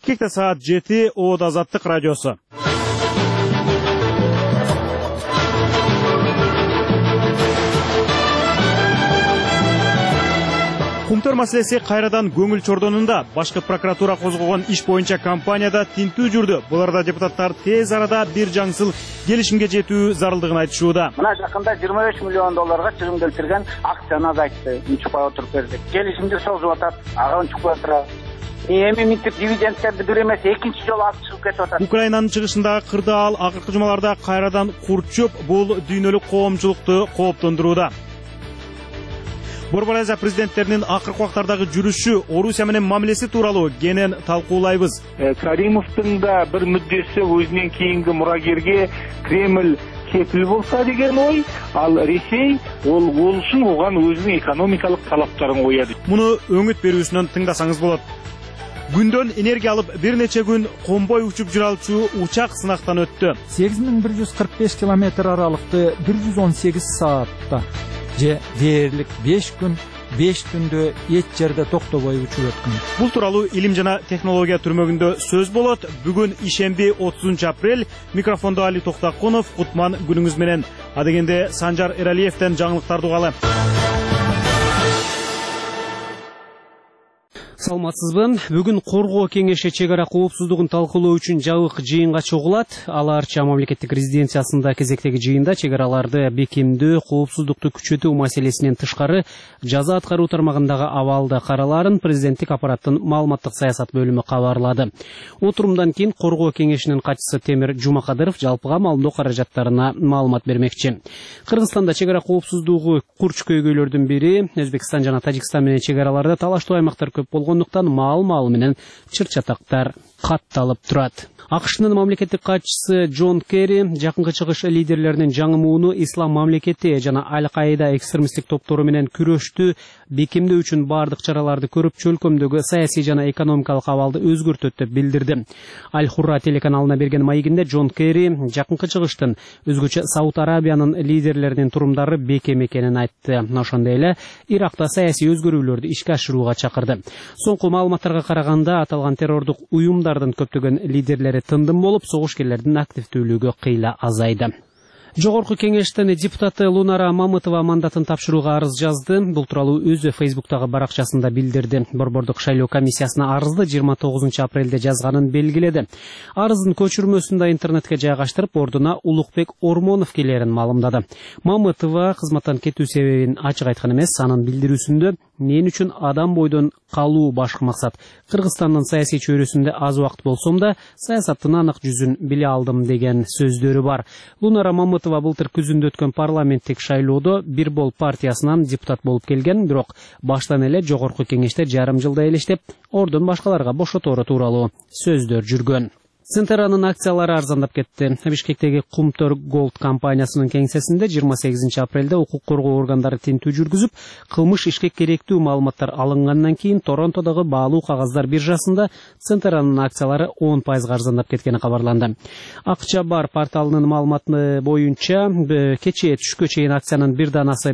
Бишкекте саат 7, Оод Азаттык радиосу. Кумтөр маселеси кайрадан көңүл чордонунда. Башкы прокуратура козгогон иш боюнча компанияда тинтүү жүрдү. Буларда депутаттар тез арада бир жаңсыл келишимге жетүү зарылдыгын айтышууда. Мына жакында $25 миллион чыгымдалтырган акцияны азайтты. Унчукпай отуруп бердик. Келишимди созуп атат, ага унчукпай турат. Эми мынтип дивидендтерди бир эмес экинчи жолу алып чыгып кетип атат. Украинанын чыгышындагы кырдаал акыркы жумаларда кайрадан курчуп, бул дүйнөлүк коомчулукту кооптондурууда. Борбор Азия президенттеринин акыркы убактардагы жүрүшү, Орусия менен мамилеси тууралуу кенен талкуулайбыз. Каримовдун да бир мүддеси өзүнөн кийинки мурагерге Кремль кепил болса деген ой, ал Ресей ол болушун оған өзүнүн экономикалык талаптарын коёт. Муну өңүт берүүсүнөн тыңдасаңыз болот. Күндөн энергия алып бир нече күн комбой учуп жүрө алчу учак сынактан өттү. 8145 километр аралыкты 118 саатта же дээрлик 5 күн 5 күндө эч жерде токтобой учуп өткөн. Бул тууралуу Илим жана технология түрмөгүндө сөз болот. Бүгүн ишемби 30 апрель. Микрофондо Али Токтакунов, Кутман күнүңүз менен. Адегенде Санжар Эралиевден жаңылыктарды угалы. Саламатсызбы? Бүгүн Коргоо кеңеши чек ара коопсуздугун талкуулоо үчүн жабык жыйынга чогулат. Ал Арча мамлекеттик резиденциясында кезектеги жыйында чек араларды бекемдөө, коопсуздукту күчөтүү маселесинен тышкары жаза аткаруу тармагындагы абалды караларын президенттик аппараттын маалыматтык саясат бөлүмү кабарлады. Отурумдан кийин Коргоо кеңешинин катчысы Темир Жумакадыров жалпыга малымдоо каражаттарына маалымат бермекчи. Кыргызстанда чек ара коопсуздугу курч көйгөйлөрдүн бири Өзбекстан жана Тажикстан менен чек араларда талаштуу аймактар көп болгондуктан маал менен чыр-чатактар катталып турат. АКШнын мамлекеттик катчысы Джон Керри жакынкы чыгыш лидерлеринин жаңы мууну ислам мамлекети жана Аль-Каида экстремисттик топтору менен күрөштү бекемдөө үчүн бардык чараларды көрүп, чөлкөмдөгү саясий жана экономикалык абалды өзгөртөт деп билдирди. Аль-Хурра телеканалына берген маегинде Джон Керри жакынкы чыгыштын өзгөчө Сауд Арабиянын лидерлеринин турумдары бекем экенин айтты. Ошондой эле Иракта саясий өзгөрүүлөрдү ишке ашырууга чакырды. Соңку маалыматтарга караганда аталган террордук уюмдардын көптөгөн лидерлери тындым болуп, согушкерлердин активдүүлүгү кыйла азайды. Жогорку кеңештин депутаты Лунара Мамытова мандатын тапшырууга арыз жазды. Бул тууралуу өзү Фейсбуктагы баракчасында билдирди. Борбордук шайлоо комиссиясына арызды 29 апрелде жазганын белгиледи. Арыздын көчүрмөсүн интернетке жайгаштырып, ордуна Улукбек Ормонов келерин маалымдады. Мамытова кызматтан кетүү себебин ачык айткан эмес, анын билдирүүсүндө мен үчүн адам бойдон калуу башкы максат. Кыргызстандын саясий чөйрөсүндө аз убакыт болсом да, саясаттын анык жүзүн биле алдым деген сөздөрү бар. Лунара Мамытова былтыр күзүндө өткөн парламенттик шайлоодо Бир бол партиясынан депутат болуп келген, бирок баштан эле жогорку кеңеште жарым жылда элештеп, ордун башкаларга бошотору тууралуу сөздөр жүргөн. Центеранын акциялары арзандап кетти. Бишкектеги Кумтөр Голд компаниясынын кеңсесинде 28 апрелде укук коргоо органдары тинтүү жүргүзүп, кылмыш ишке керектүү маалыматтар алынгандан кийин Торонтодогу баалуу кагаздар биржасында Центеранын акциялары 10% арзандап кеткени кабарланды. Акча бар порталынын маалыматы боюнча, кечээ түшкө чейин акциянын бир данасы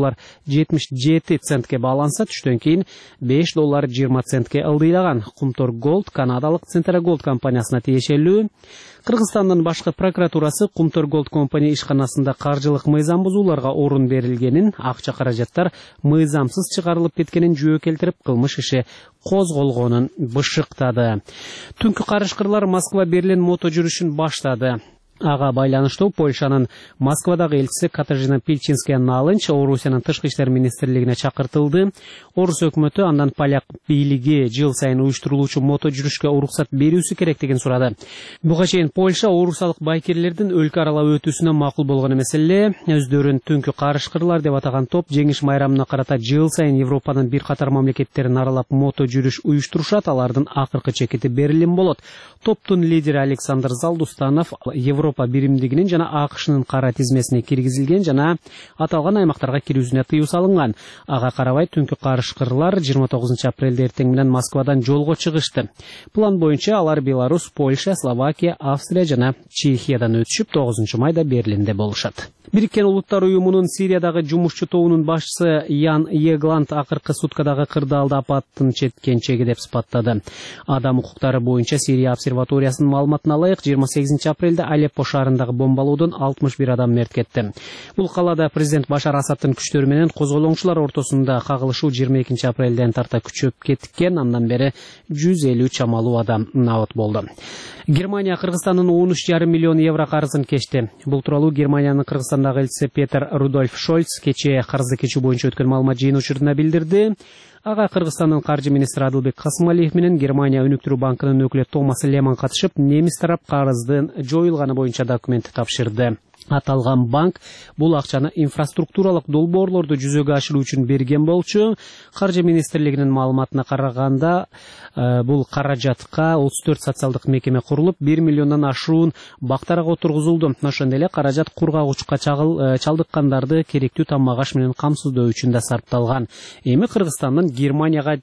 $5.77 бааланса, түштөн кийин $5.20 ылдыйлаган. Кумтөр Голд канадалык Центера Голд компаниясына Кыргызстандын башкы прокуратурасы Кумтөр Голд компания ишканасында каржылык мыйзам бузууларга орун берилгенин, акча каражаттар мыйзамсыз чыгарылып кеткенин жөө келтирип, кылмыш иши козголгонун бышыктады. Түнкү карышкырлар Москва Берлин мото жүрүшүн баштады. Ага байланыштуу Польшанын Москвадагы элчиси Катажина Пильчинская-Налынч Орусиянын тышкы иштер министрлигине чакыртылды. Орус өкмөтү андан поляк бийлиги жыл сайын уюштурулуучу мото жүрүшкө уруксат берүүсү керектигин сурады. Буга чейин Польша орусалык байкерлердин өлкө аралап өтүүсүнө макул болгон эмес эле, өздөрүн түнкү карышкырлар деп атаган топ жеңиш майрамына карата жыл сайын Европанын бир катар мамлекеттерин аралап мото жүрүш уюштурушат. Алардын акыркы чекити Берлин болот. Топтун лидери Александр Залдустанов Европа биримдигинин жана АКШнын кара тизмесине киргизилген жана аталган аймактарга кирүүсүнө тыюу салынган. Ага карабай түнкү карышкырлар 29 апрелде эртең менен Москвадан жолго чыгышты. План боюнча алар Беларусь, Польша, Словакия, Австрия жана Чехиядан өтүшүп 9 майда Берлинде болушат. Бириккен Улуттар уюмунун Сириядагы жумушчу тобунун башчысы Ян Егланд акыркы суткадагы кырдаалды апаттын четкенчеги деп сыпаттады. Адам укуктары боюнча Сирия обсерваториясынын маалыматына ылайык 28 апрелде Алеппо шаарындагы бомбалоодон 61 адам мерт кетти. Бул калаада президент Башар Асадтын күчтөрү менен козголоңчулар ортосунда кагылышуу 22 апрелден тарта күчөп кеткен, андан бери 150 чамалуу адам набыт болду. Германия Кыргызстандын 13,5 миллион евро карызын кечти. Бул тууралуу Германиянын Кыргызстандагы элчиси Петер Рудольф Шольц кечээ карызды кечүү боюнча өткөн маалымат жыйын учурунда билдирди. Ага Кыргызстандын каржы министри Адылбек Касымалиев менен Германия өнүктүрүү банкынын өкүлү Томас Леман катышып, немис тарап карыздын жоюлганы боюнча документ тапшырды. Аталган банк бул акчаны инфраструктуралык долбоорлорду жүзөгө ашыруу үчүн берген болчу. Каржы министрлигинин маалыматына караганда, бул каражатка 34 социалдык мекеме курулуп, 1 миллиондон ашуун бактарга отургузулду. Ошондой эле каражат кургагучка чалдыккандарды керектүү тамак-аш менен камсыздоо үчүн да сарпталган. Эми Кыргызстандын Германияга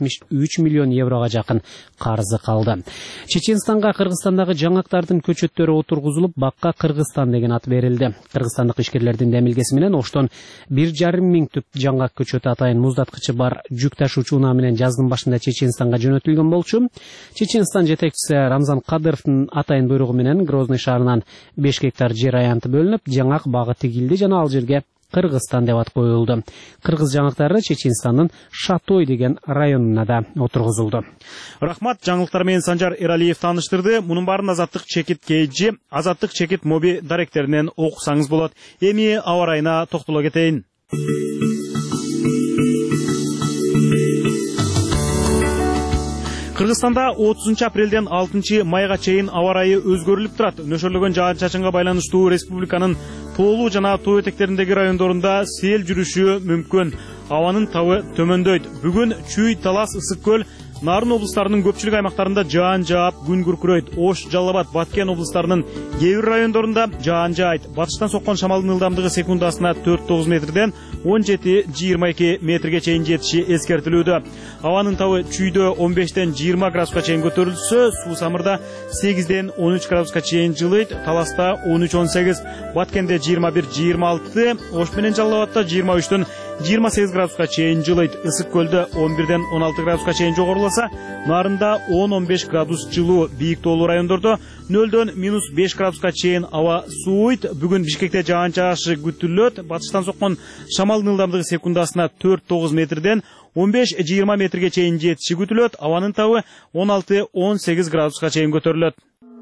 73 миллион еврого жакын карызы калды. Чеченстанга Кыргызстандагы жаңактардын көчөттөрү отургузулуп, бакка Кыргызстан деген ат берилди. Кыргызстандык ишкерлердин демилгеси менен оштон 1,5 миң түп жаңгак көчөтү атайын муздаткычы бар жүк ташуучу унаа менен жаздын башында Чеченстанга жөнөтүлгөн болчу. Чеченстан жетекчиси Рамзан Кадыровдун атайын буйругу менен Грозный шаарынан 5 гектар жер аянты бөлүнүп, жаңак багы тигилди жана ал жерге Кыргызстан деп ат коюлду. Кыргыз жаңактары Чеченстандын Шатой деген районуна да отургузулду. Рахмат, жаңылыктар менен Санжар Эралиев тааныштырды. Мунун баарын Азаттык чекит KG, Азаттык чекит моби даректеринен окусаңыз болот. Эми аба ырайына токтоло кетейин. Кыргызстанда 30 апрелден 6 майга чейин аба ырайы өзгөрүлүп турат. Нөшөрлөгөн жаан-чачынга байланыштуу республиканын тоолуу жана тоо этектериндеги райондорунда сел жүрүшү мүмкүн. Абанын табы төмөндөйт. Бүгүн Чүй, Талас, Ысык көл, Нарын облустарынын көпчүлүк аймактарында жаан жаап, күн күркүрөйт. Ош, Жалал Абад, Баткен облустарынын кээ бир райондорунда жаан жаайт. Батыштан соккон шамалдын ылдамдыгы секундасына 4-9 метрден 17-22 метрге чейин жетиши эскертилүүдө. Абанын табы Чүйдө 15-тен 20 градуска чейин көтөрүлсө, Суу Самырда 8-ден 13 градуска чейин жылыйт. Таласта 13-18, Баткенде 21-26, Ош менен Жалал Абадта 23-төн 28 градуска чейин жылыйт. Ысык көлдө 11-ден 16 градуска чейин жогоруласа, Нарында 10-15 градус жылуу. Бийик тоолуу райондордо 0-дөн -5 градуска чейин аба сууйт. Бүгүн Бишкекте жаан жаашы күтүлөт. Батыштан соккон шамалдын ылдамдыгы секундасына 4-9 метрден 15-20 метрге чейин жетиши күтүлөт. Абанын табы 16-18 градуска чейин көтөрүлөт.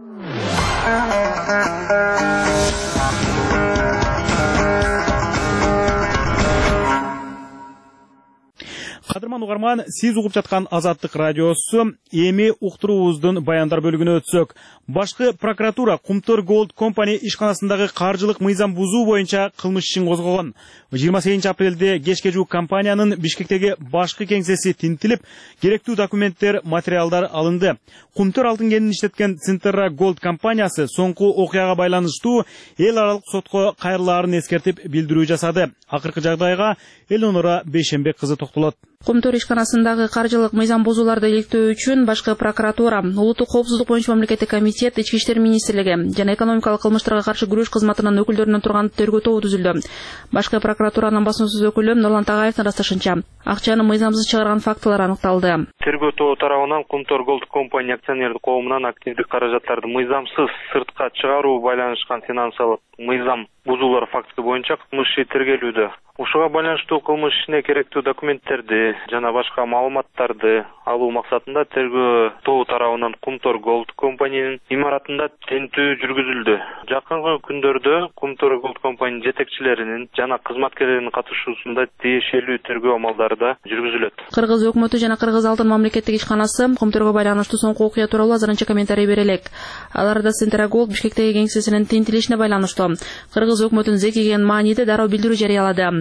Кадырман угарман, сиз угуп жаткан Азаттык радиосу. Эми уктуруубуздун баяндар бөлүгүнө өтсөк. Башкы прокуратура Кумтор Gold Company ишканасындагы каржылык мыйзам бузуу боюнча кылмыш ишин козгогон. 28 апрелде кечке жуук компаниянын Бишкектеги башкы кеңсеси тинтилип, керектүү документтер, материалдар алынды. Кумтор алтын кенин иштеткен Центерра Gold компаниясы соңку окуяга байланыштуу эл аралык сотко кайрылаарын эскертип билдирүү жасады. Акыркы жагдайга Элонора Бейшембек кызы токтолот. Кумтор ишканасындагы каржылык мыйзам бузууларды иликтөө үчүн башкы прокуратура, Улуттук коопсуздук боюнча мамлекеттик комитет, Ички иштер министрлиги жана экономикалык кылмыштарга каршы күрөш кызматынын өкүлдөрүнөн турган тергөө тобу түзүлдү. Башкы прокуратуранын басмасөз өкүлү Нурлан Тагаевдин ырасташынча, акчаны мыйзамсыз чыгарган фактылар аныкталды. Тергөө тобу тарабынан Кумтор Gold Company акционердик коомунан активдик каражаттарды мыйзамсыз сыртка чыгаруу байланышкан финансылык мыйзам бузуулар фактысы боюнча кылмыш иши тергелүүдө. Ушуга байланыштуу кылмыш ишине керектүү документтерди жана башка маалыматтарды алуу максатында тергөө тобу тарабынан Кумтор Gold Company'нин имаратында тинтүү жүргүзүлдү. Жакынкы күндөрдө Кумтор Gold Company жетекчилеринин жана кызматкерлеринин катышуусунда тиешелүү тергөө амалдары да жүргүзүлөт. Кыргыз өкмөтү жана Кыргыз алтын мамлекеттик ишканасы Кумторго байланыштуу соңку окуя тууралуу азырынча комментарий бере элек. Аларда Центерра Gold Бишкектеги кеңсесинин тинтилишине байланыштуу Кыргыз өкмөтүн зекиген мааниде дароо билдирүү жарыялады.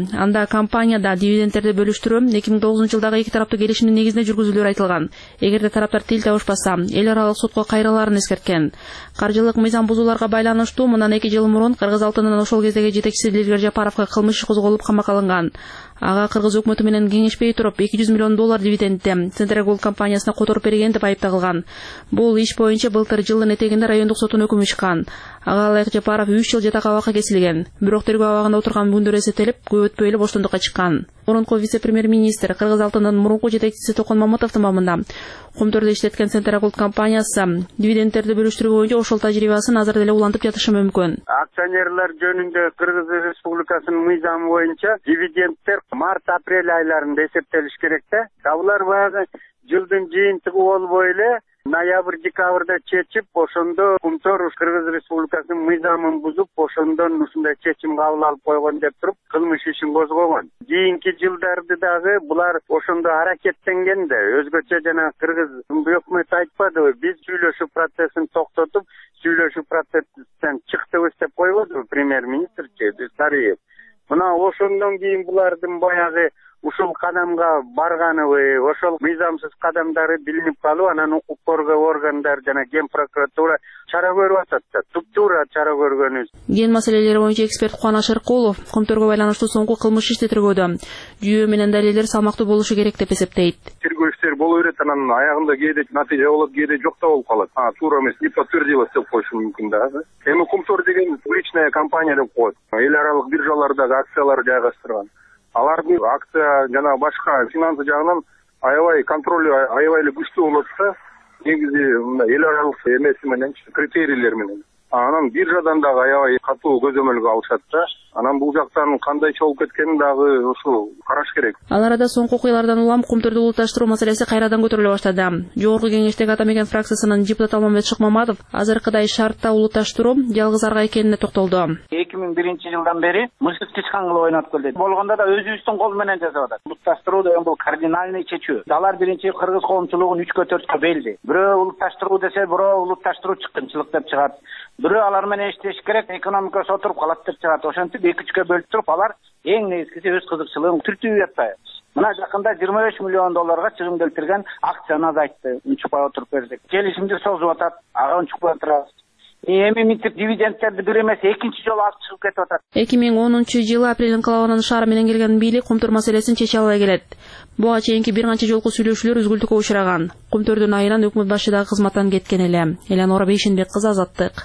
Анда компанияда дивидендтерди бөлүштүрүү 2009 жылдагы эки тараптуу келишимдин негизинде жүргүзүлөөрү айтылган. Эгерде тараптар тил табышпаса, эл аралык сотко кайрылаарын эскерткен. Каржылык мыйзам бузууларга байланыштуу мындан 2 жыл мурун Кыргыз алтынынын ошол кездеги жетекчиси Дилгер Жапаровго кылмыш иши козголуп камакка алынган. Ага Кыргыз өкмөтү менен кеңешпей туруп $200 миллион дивидендти Центрагол компаниясына которуп берген деп айыпталган. Бул иш боюнча былтыр жылдын этегинде райондук соттун өкүмү чыккан. Ага ылайык Жапаров 3 жыл жатак абакка кесилген. Бирок тергөө абагында отурган күндөр эсептелип, көп өтпөй эле боштондукка чыккан. Мурунку вице-премьер-министр Кыргыз алтынынын мурунку жетекчиси Токон Маматовдун бабында Кумтөрдө иштеткен Центрагол компаниясы дивидендтерди бөлүштүрүү боюнча ошол тажрыйбасын азыр деле улантып жатышы мүмкүн. Акционерлер жөнүндө Кыргыз Республикасынын мыйзамы боюнча дивидендтер март-апрель айларында эсептелиш керек да. Алар баягы жылдын жыйынтыгы болбой эле ноябрь-декабрда чечип, ошондо Кумтөр Кыргыз Республикасынын мыйзамын бузуп, ошондон ушундай чечим кабыл алып койгон деп туруп, кылмыш ишин козгогон. Кийинки жылдарды дагы булар ошондо аракеттенген да. Өзгөчө жана Кыргыз өкмөтү айтпадыбы, биз сүйлөшүү процессин токтотуп, сүйлөшүү процессинден чыктыбыз деп койбодубу премьер-министр Сариев. Мына ошондон кийин булардын баягы ушул кадамга барганыбы, ошол мыйзамсыз кадамдары билинип калып, анан укук коргоо органдары жана Ген прокуратура чара көрүп атат да. Туптуура чара көргөнүбүз. Ген маселелери боюнча эксперт Кубаныч Эркулов Кумтөргө байланыштуу соңку кылмыш ишти тергөөдө жүйө менен далилдер салмактуу болушу керек деп эсептейт. Тергөө иштери боло берет, анан аягында кээде натыйжа болот, кээде жок да болуп калат. Туура эмес, не подтвердилось деп коюшу мүмкүн да. Эми Кумтөр деген публичная компания деп коет. Эл аралык биржалардагы акциялар жайгаштырган. Алардын акция жана башка финансы жагынан аябай контролю аябай эле күчтүү болот да. Негизи эл аралык эмеси менен, критерийлер менен. Анан биржадан дагы аябай катуу көзөмөлгө алышат да. Анан бул жактан кандай чогулуп кеткенин дагы ошо караш керек. Ал арада соңку окуялардан улам Кумтөрдү улутташтыруу маселеси кайрадан көтөрүлө баштады. Жогорку кеңештеги Атамекен фракциясынын депутаты Алмамбет Шыкмаматов азыркыдай шартта улутташтыруу жалгыз арга экенине токтолду. 2001 жылдан бери мышык тышкан кылып ойноп келди. Болгондо да өзүбүздүн кол менен жасап атат. Улутташтыруу деген бул кардинальный чечүү. Алар биринчи кыргыз коомчулугун 3-4 белди. Бирөө улутташтыруу десе, бирөө улутташтыруу чыккынчылык деп чыгат. Бирөө алар менен иштеш керек, экономикасы отуруп калат деп чыгат. Ошентип 2-3кө бөлүп туруп, алар эң негизгиси өз кызыкчылыгын түртүп жатпайбы. Мына жакында $25 миллион чыгым келтирген акцияны азайтты, унчукпай отуруп бердик. Келишимди созуп атат, ага унчукпай отурабыз. Эми мынтип дивидендтерди бир эмес экинчи жолу алып чыгып кетип атат. 2010 жылы апрель инкылабынын шаары менен келген бийлик Кумтөр маселесин чече албай келет. Буга чейинки бир канча жолку сүйлөшүүлөр үзгүлтүккө учураган. Кумтөрдүн айынан өкмөт башы дагы кызматтан кеткен эле. Элеонора Бейшенбек кызы, Азаттык.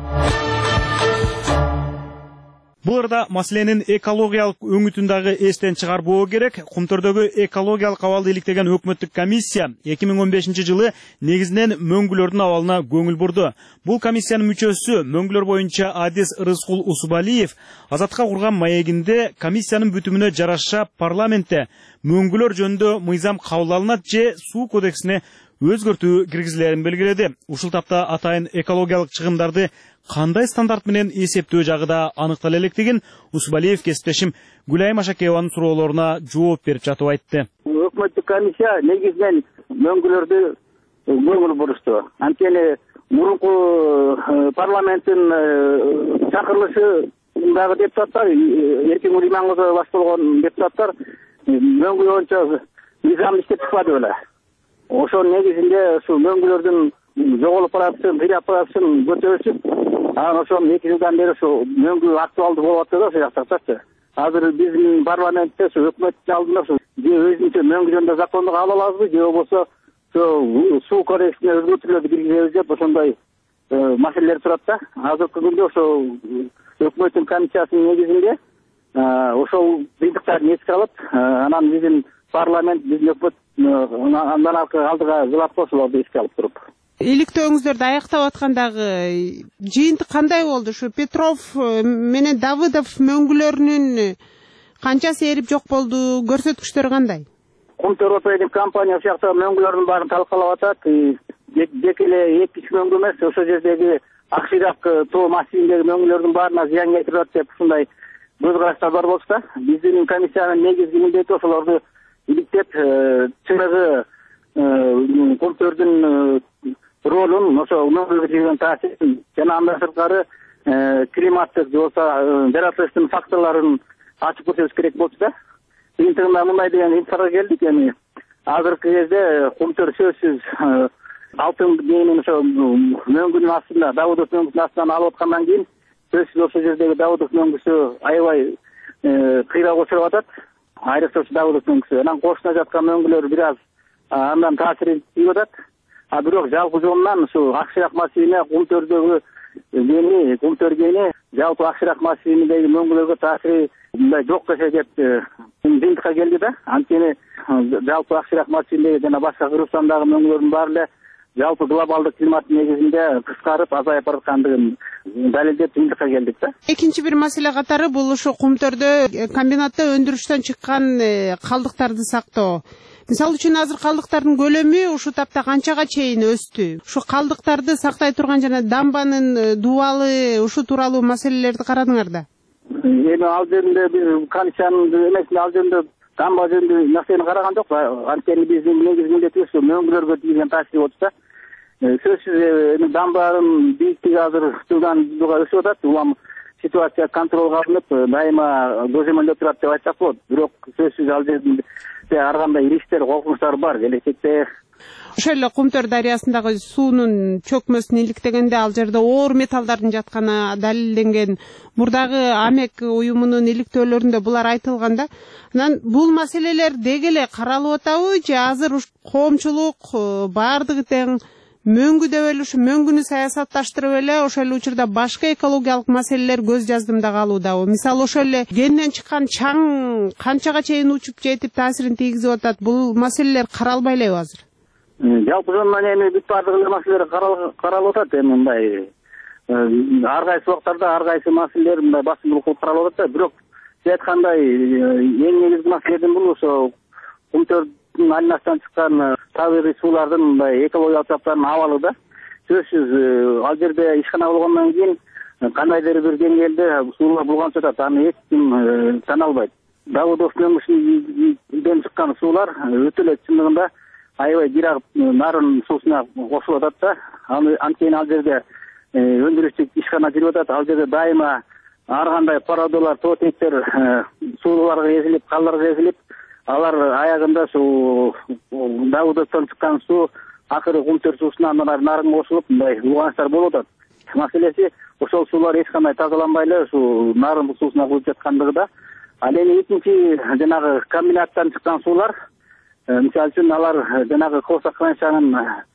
Бул арада маселенин экологиялык өңүтүн дагы эстен чыгарбоо керек. Кумтөрдөгү экологиялык абалды иликтеген өкмөттүк комиссия 2015 жылы негизинен мөңгүлөрдүн абалына көңүл бурду. Бул комиссиянын мүчөсү мөңгүлөр боюнча Адис Рыскул Усубалиев Азатка курган маегинде комиссиянын бүтүмүнө жараша парламентте мөңгүлөр жөнүндө мыйзам кабыл алынат же суу кодексине өзгөртүү киргизилерин белгиледи. Ушул тапта атайын экологиялык чыгымдарды кандай стандарт менен эсептөө жагы да аныктала электигин Усубалиев кесиптешим Гүлайым Ашакееванын суроолоруна жооп берип жатып айтты. Өкмөттүк комиссия негизинен мөңгүлөрдү көңүл бурушту. Анткени мурунку парламенттин чакырылышындагы депутаттар, эркин Имангозо башталган депутаттар мөңгү боюнча мыйзам иштеп чыкпады беле. Ошол негизинде ушу мөңгүлөрдүн жоголуп баратышын, кыйрап баратышын көтөрүшүп, анан ошол 2 жылдан бери ушу мөңгү актуалдуу болуп атты да ошол жактачы. Азыр биздин парламентте ушу өкмөттүн алдында ушу же өзүнчө мөңгү жөнүндө законду кабыл алабызбы, же болбосо суу кодексине өзгөртүүлөрдү киргизебиз деп ошондой маселелер турат да. Азыркы күндө ошол өкмөттүн комиссиясынын негизинде ошол кыйынтыктарды эске алып, анан биздин парламент, биздин өкмөт андан алдыга кылат ошолорду эске алып туруп. Иликтөөңүздөрдү аяктап аткандагы жыйынтык кандай болду? Ушу Петров менен Давыдов мөңгүлөрүнүн канчасы эрип жок болду? Көрсөткүчтөрү кандай? Кумтөр оператив компания ошол жакта мөңгүлөрдүн баарын талкалап атат. Бек эле 2 мөңгү эмес, ошол жердеги Акширак тоо массивиндеги мөңгүлөрдүн баарына зыян келтирип атат деп ушундай көз караштар бар болсо да, биздин комиссиянын негизги милдети ошолорду иликтеп, чыныгы Кумтөрдүн ролун, ошо мөңгүлгө тийген таасирин жана андан сырткары климаттык же болбосо жаратылыштын факторлорун ачып көрсөбүз керек болчу да. Жыйынтыгында мындай деген инфага келдик. Эми азыркы кезде Кумтөр сөзсүз алтын деңинин ошо мөңгүнүн астында, Давыдов мөңгүсүнүн астынан алып аткандан кийин сөзсүз ошол жердеги Давыдов мөңгүсү аябай кыйроого учурап атат. Айрыкча Давыдов мөңгүсү. Анан кошуна жаткан мөңгүлөр бир аз андан таасирин тийип атат. Бирок жалпы жонунан ушу Акшыраак массивине Кумтөр кени жалпы Акшыраак массивиндеги мөңгүлөргө таасири мындай жок десе деп жыйынтыкка келди да. Анткени жалпы Акшыраак массивиндеги жана башка Кыргызстандагы мөңгүлөрдүн баары эле жалпы глобалдык климаттын негизинде кыскарып азайып бараткандыгын далилдеп жыйынтыкка келдик да. Экинчи бир маселе катары бул ушу Кумтөрдө комбинатта өндүрүштөн чыккан калдыктарды сактоо. Мисалы үчүн азыр калдыктардын көлөмү ушу тапта канчага чейин өстү? Ушу калдыктарды сактай турган жана дамбанын дубалы ушу тууралуу маселелерди карадыңар да? Эми ал жеринде бир комиссиянын эмесинде ал жеринде дамба жөнүндө нерсени караган жок. Анткени биздин негизги милдетибиз мөңгүлөргө тийген таасири болчу да. Сөзсүз эми дамбанын бийиктиги азыр жылдан жылга өсүп атат. Улам ситуация контролго алынып, дайыма көзөмөлдө турат деп айтсак болот. Бирок сөзсүз ал жерде ар кандай рисктер, коркунучтар бар. Келечекте ошол эле Кумтөр дарыясындагы суунун чөкмөсүн иликтегенде ал жерде оор металлдардын жатканы далилденген. Мурдагы АМЕК уюмунун иликтөөлөрүндө булар айтылган да. Анан бул маселелер деги эле каралып атабы же азыр коомчулук баардыгы тең мөңгү деп эле ушу мөңгүнү саясатташтырып эле ошол эле учурда башка экологиялык маселелер көз жаздымда калуудабы? Мисалы ошол эле кенден чыккан чаң канчага чейин учуп жетип таасирин тийгизип атат? Бул маселелер каралбай элеби азыр? Жалпы жонунан эми бүт баардык маселелер каралып атат. Эми мындай ар кайсы убактарда ар кайсы маселелер мындай басымдуулук кылып каралып атат да. Бирок сиз айткандай эң негизги маселедин бул ошо Кумтөрдүн айланасынан чыккан табигый суулардын мындай экологиялык таптардын абалы да. Сөзсүз ал жерде ишкана болгондон кийин кандайдыр бир деңгээлде суулар булганып жатат. Аны эч ким тана албайт. Давыдов мөңгүсүнөн чыккан суулар өтө эле чындыгында аябай жирагып нарын суусуна кошулуп атат да. Анткени ал жерде өндүрүштүк ишкана жүрүп атат. Ал жерде дайыма ар кандай породалар, тоотектер сууларга эзилип, калдарга эзилип, алар аягында ушул Давыдовдон чыккан суу акыры Кумтөр суусуна нарын кошулуп, мындай улганычтар болуп атат. Маселеси ошол суулар эч кандай тазаланбай эле ушул нарын суусуна куюп жаткандыгы да. Ал эми экинчи жанагы комбинаттан чыккан суулар, мисалы үчүн алар жанагы Косакранчанын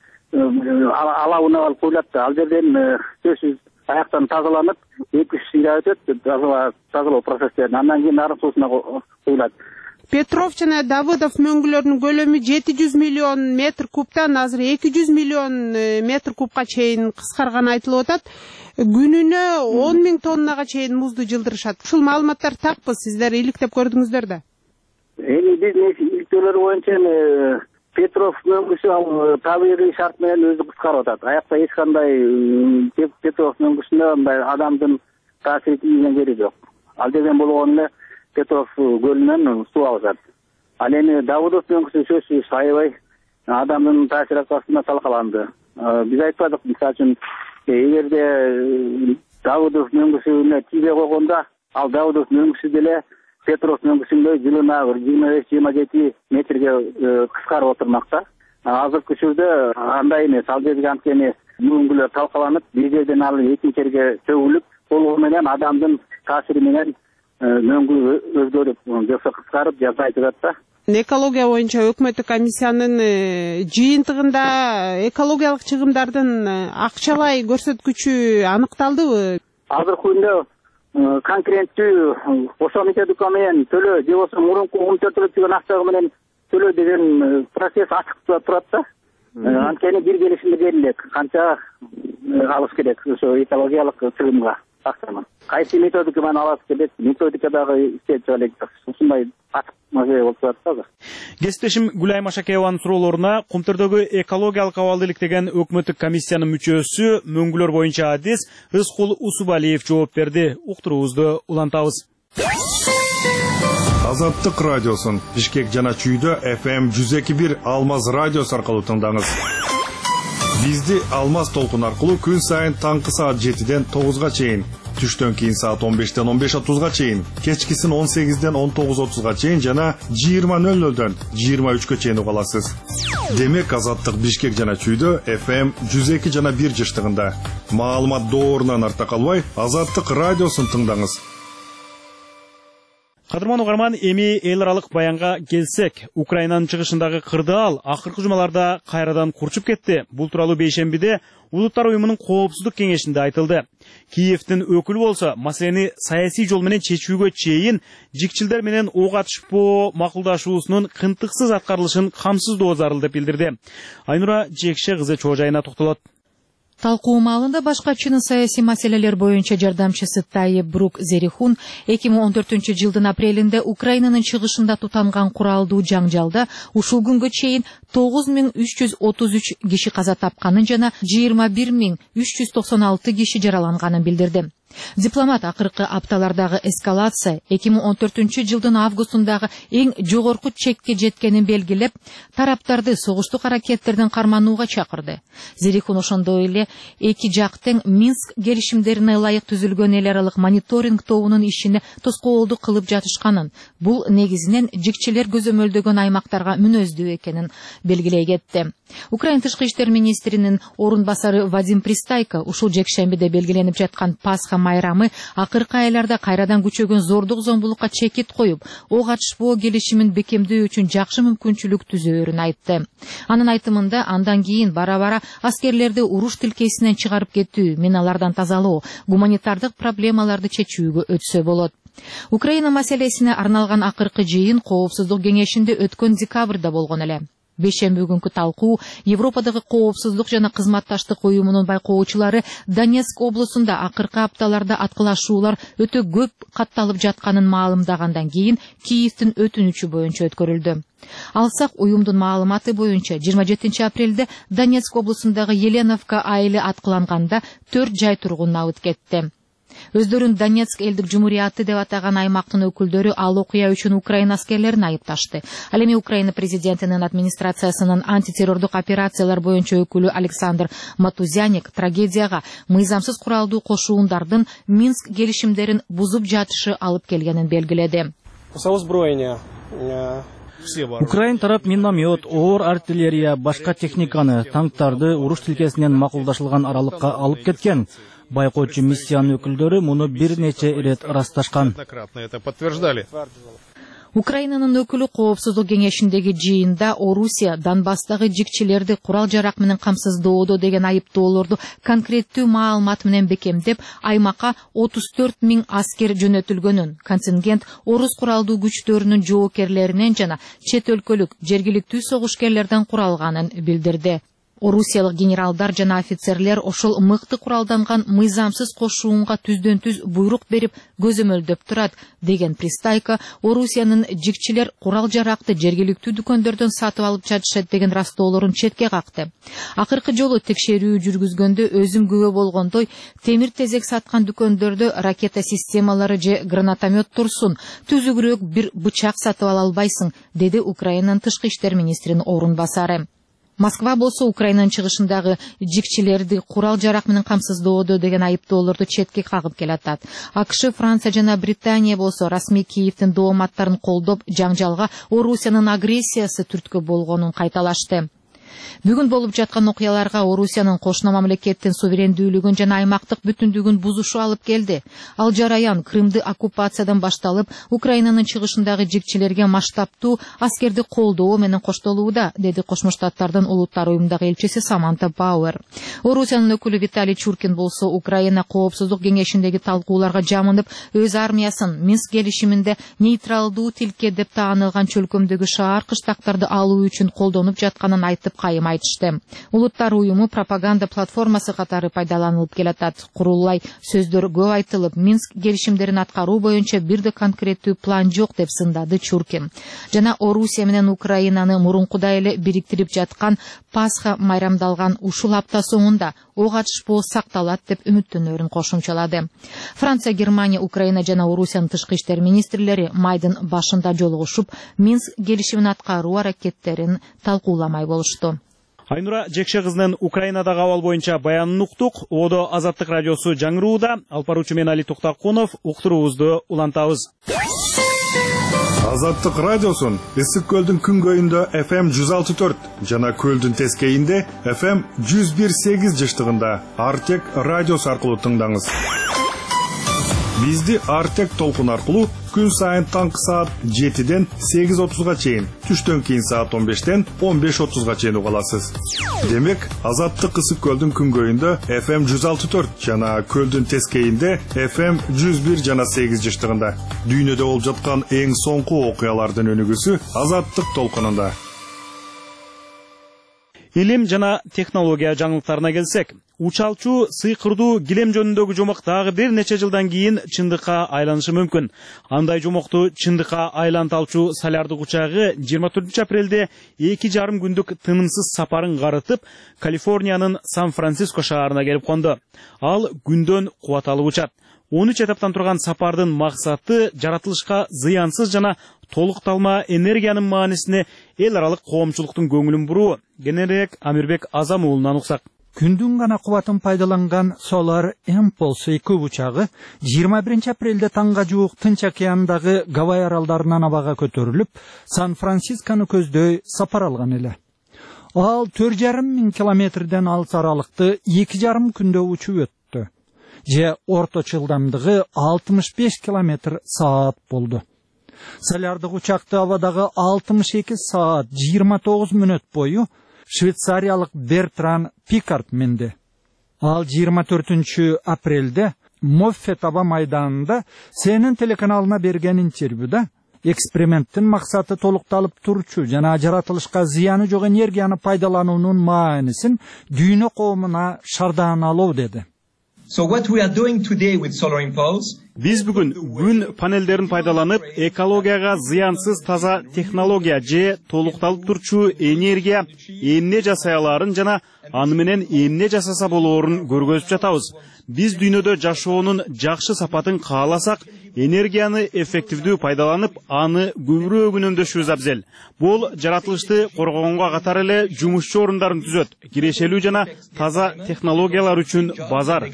алабына алып коюлат да. Ал жерден сөзсүз аяктан тазаланып, 2-3 жылга өтөт тазалоо процесстерин. Андан кийин нарын суусуна коюлат. Петров жана Давыдов мөңгүлөрүнүн көлөмү 700 миллион метр кубтан азыр 200 миллион метр кубка чейин кыскарганы айтылып атат. Күнүнө 10 000 тоннага чейин музду жылдырышат. Ушул маалыматтар такпы? Сиздер иликтеп көрдүңүздөр да? Эми биздин иликтөөлөр боюнча Петров мөңгүсү табигый шарт менен өзү кыскарып атат. Аякта эч кандай Петров мөңгүсүнө мындай адамдын таасири тийген жери жок. Ал жерден болгон эле Петров көлүнөн суу алып атат. Ал эми Давыдов мөңгүсү сөзсүз аябай адамдын таасири астында талкаланды. Биз айтпадык, мисалы үчүн эгерде Давыдов мөңгүсүнө тийбей койгондо, ал Давыдов мөңгүсү деле Петров мөңгүсүндөй жылына 25-27 метрге кыскарып отурмак да. Азыркы учурда андай эмес. Ал жерге анткени мөңгүлөр талкаланып, бир жерден ал экинчи жерге төгүлүп, болгону менен адамдын таасири менен мөңгү өзгөрүп, жоксо кыскарып жазайып жатат да. Экология боюнча өкмөттүк комиссиянын жыйынтыгында экологиялык чыгымдардын акчалай көрсөткүчү аныкталдыбы? Азыркы күндө конкуренттүү ошо методика менен төлөө же болбосо мурунку Кумтөр төлөп жүргөн акча менен төлөө деген процесс ачык турат да. Анткени бир келишимде берилет. Канча алыш керек ошо экологиялык чыгымга акчаны. Кайсы методика менен алат керек, методикадагы иштеп элек ушундай ачык маселе болуп турат да. Кесиптешим Гүлай Машакееванын суроолоруна Кумтөрдөгү экологиялык абалды иликтеген өкмөттүк комиссиянын мүчөсү мөңгүлөр боюнча адис Рыскул Усубалиев жооп берди. Уктуруубузду улантабыз. Азаттык радиосун Бишкек жана Чүйдө FM 102.1 Алмаз радиосу аркылуу тыңдаңыз. Бизди Алмаз толкун аркылуу күн сайын таңкы саат 7-ден 9-га чейин түштөн кийин саат 15-ден 15:30-га чейин, кечкисин 18-ден 19:30-га чейин жана 20:00-дөн 23-кө чейин уга аласыз. Демек Азаттык Бишкек жана Чүйдө FM 102 жана 1 жыштыгында. Маалымат доорунан арта калбай, Азаттык радиосун тыңдаңыз. Кадырман угарман, эми эл аралык баянга келсек, Украинанын чыгышындагы кырдаал акыркы жумаларда кайрадан курчуп кетти. Бул тууралуу бейшембиде Улуттар уюмунун коопсуздук кеңешинде айтылды. Киевдин өкүлү болсо, маселени саясий жол менен чечүүгө чейин жикчилдер менен ок атышпоо макулдашуусунун кынтыксыз аткарылышын камсыздоо зарыл деп билдирди. Айнура Жекше кызы чоо жайына токтолот. Талкуу маалында башкачынын саясий маселелер боюнча жардамчысы Тайеб Брук Зерихун 2014-жылдын апрелинде Украинанын чыгышында тутанган куралдуу жаңжалда ушул күнгө чейин 9333 киши каза тапканын жана 21396 киши жараланганын билдирди. Дипломат акыркы апталардагы эскалация 2014-жылдын августундагы эң жогорку чекке жеткенин белгилеп, тараптарды согуштук аракеттерден карманууга чакырды. Зерихун ошондой эле эки жактын Минск келишимдерине ылайык түзүлгөн эл аралык мониторинг тобунун ишине тоскоолдук кылып жатышканын, бул негизинен жикчилер көзөмөлдөгөн аймактарга мүнөздүү экенин белгилей кетти. Украин тышкы иштер министринин орун басары Вадим Пристайко ушул жекшембиде белгиленип жаткан Пасха майрамы акыркы айларда кайрадан күчөгөн зордук зомбулукка чекит коюп, ок атышпоо келишимин бекемдөө үчүн жакшы мүмкүнчүлүк түзөөрүн айтты. Анын айтымында андан кийин бара-бара аскерлерди уруш тилкесинен чыгарып кетүү, миналардан тазалоо, гуманитардык проблемаларды чечүүгө өтсө болот. Украина маселесине арналган акыркы жыйын Коопсуздук кеңешинде өткөн декабрда болгон эле. Бейшемби күнкү талкуу Европадагы коопсуздук жана кызматташтык уюмунун байкоочулары Донецк облусунда акыркы апталарда аткылашуулар өтө көп катталып жатканын маалымдагандан кийин Киевдин өтүнүчү боюнча өткөрүлдү. Алсак уюмдун маалыматы боюнча 27 апрелде Донецк облусундагы Еленовка айылы аткыланганда 4 жай тургун абыт кетти. Өздөрүн Донецк элдик жумурияты деп атаган аймактын өкүлдөрү ал окуя үчүн Украина аскерлерин айыпташты. Ал эми Украина президентинин администрациясынын антитеррордук операциялар боюнча өкүлү Александр Матузяник трагедияга мыйзамсыз куралдуу кошуундардын Минск келишимдерин бузуп жатышы алып келгенин белгиледи. Украин тарап миномет, оор артиллерия, башка техниканы, танктарды уруш тилкесинен макулдашылган аралыкка алып кеткен. Байкоочу миссиянын өкүлдөрү муну бир нече ирет ырасташкан. Украинанын өкүлү Коопсуздук кеңешиндеги жыйында Орусия Донбасстагы жикчилерди курал жарак менен камсыздоодо деген айыптоолорду конкреттүү маалымат менен бекемдеп, аймакка 34 000 аскер жөнөтүлгөнүн, контингент орус куралдуу күчтөрүнүн жоокерлеринен жана чет өлкөлүк жергиликтүү согушкерлерден куралганын билдирди. Орусиялык генералдар жана офицерлер ошол мыкты куралданган мыйзамсыз кошуунга түздөн-түз буйрук берип көзөмөлдөп турат, деген Пристайко Орусиянын жикчилер курал жаракты жергиликтүү дүкөндөрдөн сатып алып жатышат деген растоолорун четке какты. Акыркы жолу текшерүү жүргүзгөндө өзүм күбө болгондой, темир тезек саткан дүкөндөрдө ракета системалары же гранатомет турсун, түзүгүрөөк бир бычак сатып ала албайсың, деди Украинанын тышкы иштер министринин орун басары. Москва болсо Украинанын чыгышындагы жикчилерди курал жарак менен камсыздоодо деген айыптоолорду четке кагып келатат. АКШ, Франция жана Британия болсо расмий Киевдин дооматтарын колдоп, жаңжалга Орусиянын агрессиясы түрткү болгонун кайталашты. Бүгүн болуп жаткан окуяларга Орусиянын кошуна мамлекеттин суверендүүлүгүн жана аймактык бүтүндүгүн бузушу алып келди. Ал жараян Крымды оккупациядан башталып, Украинанын чыгышындагы жикчилерге масштабтуу аскерди колдоо менен коштолууда, деди Кошмо Штаттардын улуттар уюмундагы элчиси Саманта Пауэр. Орусиянын өкүлү Виталий Чуркин болсо Украина Коопсуздук кеңешиндеги талкууларга жамынып, өз армиясын Минск келишиминде нейтралдуу тилке деп таанылган чөлкөмдөгү шаар кыштактарды алуу үчүн колдонуп жатканын айтып кайым айтышты. Улуттар уюму пропаганда платформасы катары пайдаланылып келатат. Курулай сөздөр көп айтылып, Минск келишимдерин аткаруу боюнча бир да конкреттүү план жок деп сындады Чуркин. Жана Орусия менен Украинаны мурункудай эле бириктирип жаткан Пасха майрамдалган ушул апта соңунда ок атышпоо сакталат деп үмүттөнөрүн кошумчалады. Франция, Германия, Украина жана Орусиянын тышкы иштер министрлери майдын башында жолугушуп, Минск келишимин аткаруу аракеттерин талкууламай болушту. Айнура Жекше кызынын Украинадагы абал боюнча баянын уктук. Одо Азаттык радиосу жаңырууда. Алып баруучу мен Али Токтакунов. Уктуруубузду улантабыз. Азаттык радиосун Ысык көлдүн күнгөйүндө FM 106.4 жана көлдүн тескейинде FM 101.8 жыштыгында Артек радиосу аркылуу тыңдаңыз. Бизди Артек толкун аркылуу күн сайын таңкы саат 7-ден 8:30га чейин, түштөн кийин саат 15-ден 15:30га чейин угаласыз. Демек, Азаттык Ысык көлдүн күнгөйүндө FM 106.4 жана көлдүн тескейинде FM 101 жана 8 жыштыгында. Дүйнөдө болуп жаткан эң соңку окуялардын өнүгүүсү Азаттык толкунунда. Илим жана технология жаңылыктарына келсек, учалчу сыйкырдуу килем жөнүндөгү жомок дагы бир нече жылдан кийин чындыкка айланышы мүмкүн. Андай жомокту чындыкка айланталчу Солярдык учагы 24 апрелде 2,5 күндүк тынымсыз сапарын карытып, Калифорниянын Сан-Франциско шаарына келип конду. Ал күндөн кубат алып учат. 13 этаптан турган сапардын максаты жаратылышка зыянсыз жана толукталма энергиянын маанисине эл аралык коомчулуктун көңүлүн буруу. Кененирээк Амирбек Азам уулунан уксак. Күндүн гана кубатын пайдаланган Solar Impulse 2 учагы 21 апрелде таңга жуук Тынч океандагы Гавай аралдарынан абага көтөрүлүп, Сан-Францискону көздөй сапар алган эле. Ал 4,5 километрден алыс аралыкты 2,5 күндө учуп өттү. Же орточо ылдамдыгы 65 км саат болду. Солярдык учакты абадагы 62 саат 29 мүнөт бою швейцариялык Бертран Пикард минди. Ал 24 апрелде Моффет аба майданында CNN телеканалына берген интервьюда эксперименттин максаты толукталып турчу жана жаратылышка зыяны жок энергияны пайдалануунун маанисин дүйнө коомуна шарданалоо деди. So what we are doing today with Solar Impulse? Биз бүгүн күн панелдерин пайдаланып, экологияга зыянсыз таза технология же толукталып турчу энергия эмне жасай аларын жана аны менен эмне жасаса болоорун көргөзүп жатабыз. Биз дүйнөдө жашоонун жакшы сапатын кааласак, энергияны эффективдүү пайдаланып, аны көбүрөөк үнөмдөшүбүз абзел. Бул жаратылышты коргогонго катар эле жумушчу орундарын түзөт. Кирешелүү жана таза технологиялар үчүн базар.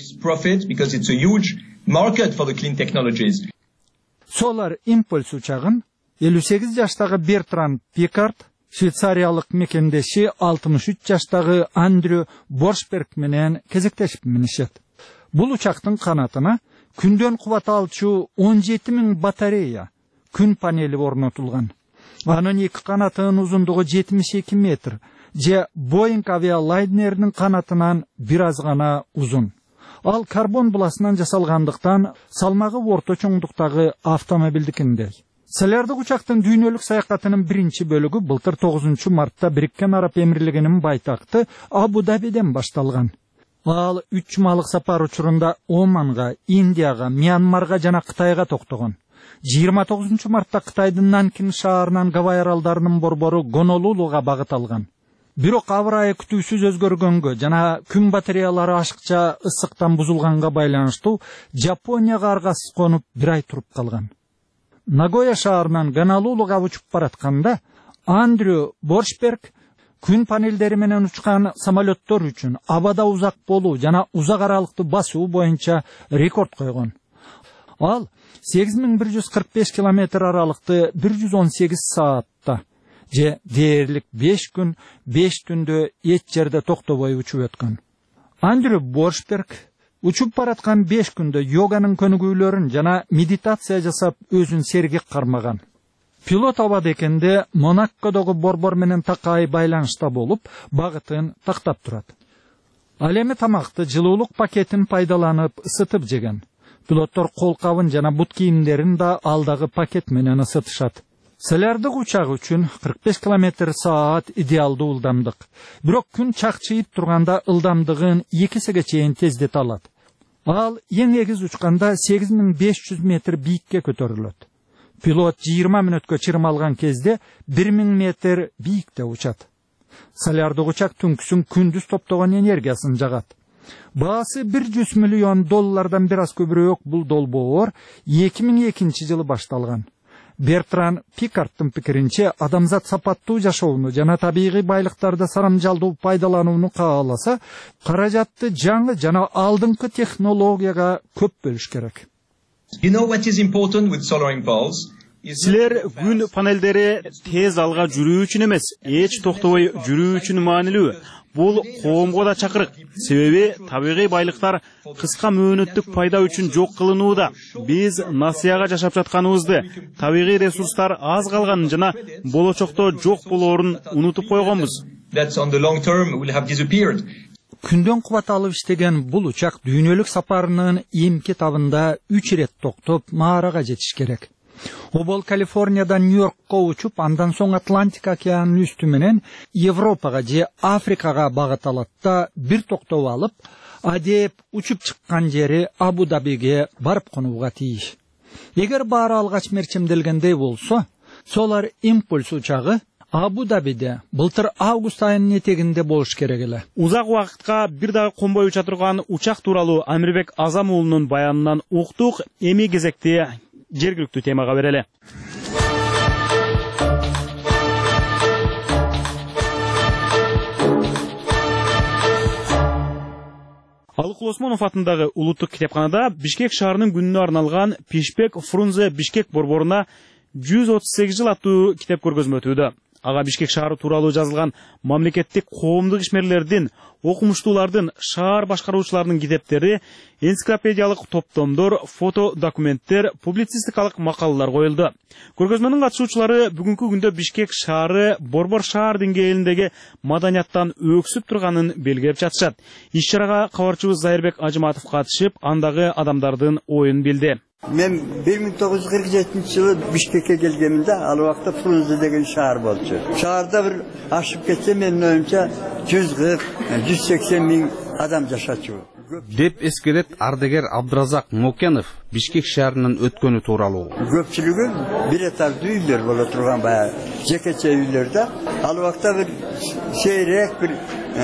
Market for the clean technologies. Solar Impulse учагын 58 жаштагы Бертран Пикард, швейцариялык мекендеши 63 жаштагы Андрю Боршберг менен кезектешип минишет. Бул учактын канатына күндөн кубат алчу 17,000 батарея, күн панели орнотулган. Анын эки канатынын узундугу 72 метр, же Boeing авиалайнеринин канатынан бир аз гана узун. Ал карбон буласынан жасалгандыктан салмагы орто чоңдуктагы автомобилдикиндей. Солярдык учактын дүйнөлүк саякатынын биринчи бөлүгү былтыр 9 мартта Бириккен Араб Эмирлигинин байтакты Абу-Дабиден башталган. Ал 3 жумалык сапар учурунда Оманга, Индияга, Мьянмарга жана Кытайга токтогон. 29 мартта Кытайдын Нанкин шаарынан Гавай аралдарынын борбору Гонолулуга багыт алган. Бирок абыр айы күтүүсүз өзгөргөнгө жана күн батареялары ашыкча ысыктан бузулганга байланыштуу Жапонияга аргасыз конуп бир ай туруп калган. Нагоя шаарынан Гонолулуга учуп баратканда Андрю Боршберг күн панелдери менен учкан самолеттор үчүн абада узак болуу жана узак аралыкты басуу боюнча рекорд койгон. Ал 8145 километр аралыкты 118 саатта же дээрлик 5 күн 5 түндө эч жерде токтобой учуп өткөн. Андрю Боршберг учуп бараткан 5 күндө йоганын көнүгүүлөрүн жана медитация жасап өзүн сергек кармаган. Пилот абада экенде Монакодогу борбор менен такай байланышта болуп, багытын тактап турат. Ал эми тамакты жылуулук пакетин пайдаланып ысытып жеген. Пилоттор колкабын жана бут кийимдерин да алдагы пакет менен ысытышат. Солярдык учагы үчүн 45 км саат идеалдуу ылдамдык. Бирок күн чакчыйып турганда ылдамдыгын 2 чейин тездете алат. Ал эң эгиз учканда 8500 метр бийикке көтөрүлөт. Пилот 20 мүнөткө чырым алган кезде 1000 метр бийикте учат. Солярдык учак түнкүсүн күндүз топтогон энергиясын жагат. Баасы $100 миллион бир аз көбүрөөк бул долбоор 2002 жылы башталган. Бертран Пикарттын пикиринче, адамзат сапаттуу жашоону жана табигый байлыктарды сарамжалдуу пайдаланууну кааласа, каражатты жаңы жана алдыңкы технологияга көп бөлүш керек. You know what is important with solar impulse? Силер күн панелдери тез алга жүрүү үчүн эмес, эч токтобой жүрүү үчүн маанилүү. Бул коомго да чакырык. Себеби табигый байлыктар кыска мөөнөттүк пайда үчүн жок кылынууда. Биз насыяга жашап жатканыбызды, табигый ресурстар аз калганын жана болочокто жок болоорун унутуп койгонбуз. That's on the long term will have disappeared. Күндөн кубат алып иштеген бул учак дүйнөлүк сапарынын эмки табында 3 ирет токтоп Маарага жетиш керек. Обол Калифорниядан Нью-Йоркко учуп, андан соң Атлантик океанын үстү менен Европага же Африкага багыт алат да бир токтоп алып, адеп учуп чыккан жери Абу-Дабиге барып конууга тийиш. Эгер баары алгач мерчемделгендей болсо, Solar Impulse учагы Абу-Дабиде былтыр август айынын этегинде болуш керек эле. Узак убакытка бир дагы конбой уча турган учак тууралуу Амирбек Азам уулунун баянынан уктук. Эми кезекти жергиликтүү темага берели. Алыкул Осмонов атындагы улуттук китепканада Бишкек шаарынын күнүнө арналган Пишпек Фрунзе Бишкек борборуна 138 жыл аттуу китеп көргөзмө өтүүдө. Ага Бишкек шаары тууралуу жазылган мамлекеттик коомдук ишмерлердин, окумуштуулардын, шаар башкаруучуларынын китептери, энциклопедиялык топтомдор, фото документтер, публицистикалык макалалар коюлду. Көргөзмөнүн катышуучулары бүгүнкү күндө Бишкек шаары борбор шаар деңгээлиндеги маданияттан өксүп турганын белгилеп жатышат. Иш-чарага кабарчыбыз Зайырбек Ажыматов катышып, андагы адамдардын оюн билди. Мен 1947-жылы Бишкекке келгенimde ал убакта Фрунзе деген шаар болчу. Шаарда бир ашып кетсе менин оюмча 140-180 миң адам жашачу. Деп эскерет ардагер Абдыразак Мокенов Бишкек шаарынын өткөнү тууралуу. Көпчүлүгү бир этаждуу үйлөр боло турган баягы жекече үйлөрдө. Ал убакта бир сейрек бир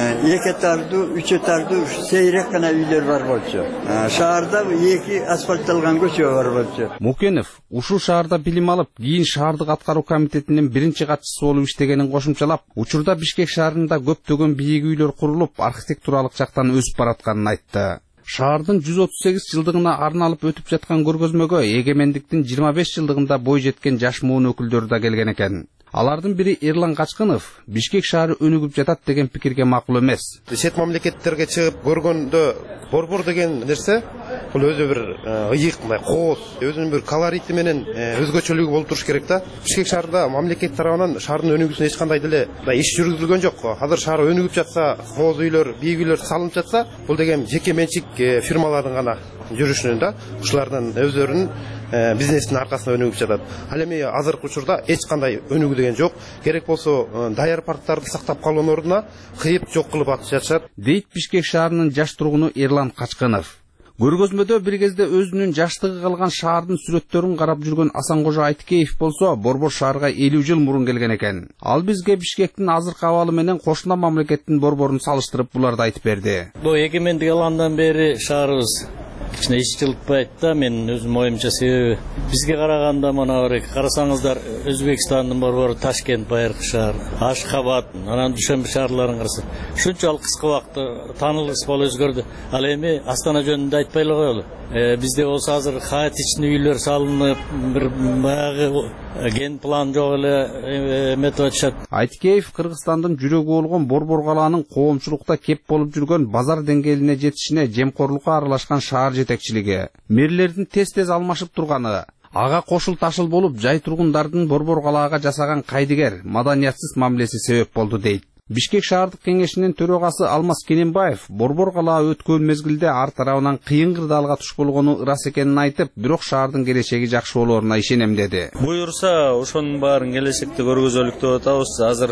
2 этаждуу, 3 этаждуу сейрек гана үйлөр бар болчу. Шаарда 2 асфальтталган көчө бар болчу. Мокенов ушул шаарда билим алып, кийин шаардык аткаруу комитетинин биринчи катчысы болуп иштегенин кошумчалап, учурда Бишкек шаарында көптөгөн бийик үйлөр курулуп, архитектуралык жактан өсүп баратканын айтты. Шаардын 138 жылдыгына арналып өтүп жаткан көргөзмөгө эгемендиктин 25 жылдыгында бой жеткен жаш муун өкүлдөрү да келген экен. Алардын бири Эрлан Качкынов Бишкек шаары өнүгүп жатат деген пикирге макул эмес. Чет мамлекеттерге чыгып көргөндө борбор деген нерсе бул өзү бир ыйык, кооз, өзүнүн бир колорити менен өзгөчөлүгү болуп туруш керек да. Бишкек шаарында мамлекет тарабынан шаардын өнүгүүсүнө эч кандай деле иш жүргүзүлгөн жок. Азыр шаар өнүгүп жатса, кооз үйлөр, бийик үйлөр салынып жатса, бул деген жеке менчик фирмалардын гана жүрүшүнөн да, ушулардын өздөрүнүн бизнестин аркасында өнүгүп жатат. Ал эми азыркы учурда эч кандай өнүгүү деген жок. Керек болсо даяр парктарды сактап калган ордуна кыйып жок кылып атып жатышат. Дейт Бишкек шаарынын жаш тургуну Эрлан Качкынов. Көргөзмөдө бир кезде өзүнүн жаштыгы калган шаардын сүрөттөрүн карап жүргөн Асанкожо Айткеев болсо, борбор шаарга 50 жыл мурун келген экен. Ал бизге Бишкектин азыркы абалы менен кошуна мамлекеттин борборун салыштырып буларды айтып берди. Бул эгемендик алгандан бери шаарыбыз кичине иш жылытпайт да, мен өзүм оюмча, себеби бизге караганда мына карасаңыздар Өзбекстандын борбору Ташкент байыркы шаар, Ашхабад, анан Дүйшөмбү шаарларын караса, ушунчалык кыска убакытта таанылыш болуп өзгөрдү. Ал эми Астана жөнүндө айтпай эле коелу. Бизде болсо азыр хаотичный үйлөр салынып, бир баягы ген план жок эле эметип атышат. Айткеев Кыргызстандын жүрөгү болгон борбор калаанын коомчулукта кеп болуп жүргөн базар деңгээлине жетишине жемкорлукка аралашкан шаар жетекчилиги, мэрлердин тез алмашып турганы, ага кошул ташыл болуп жай тургундардын борбор калаага жасаган кайдыгер, маданиятсыз мамилеси себеп болду дейт. Бишкек шаардык кеңешинин төрөгасы Алмаз Кененбаев борбор калаа өткөн мезгилде ар тарабынан кыйын кырдаалга туш болгону ырас экенин айтып, бирок шаардын келечеги жакшы болооруна ишенем деди. Буюрса, ошонун баарын келечекте көргөзөлүк деп атабыз. Азыр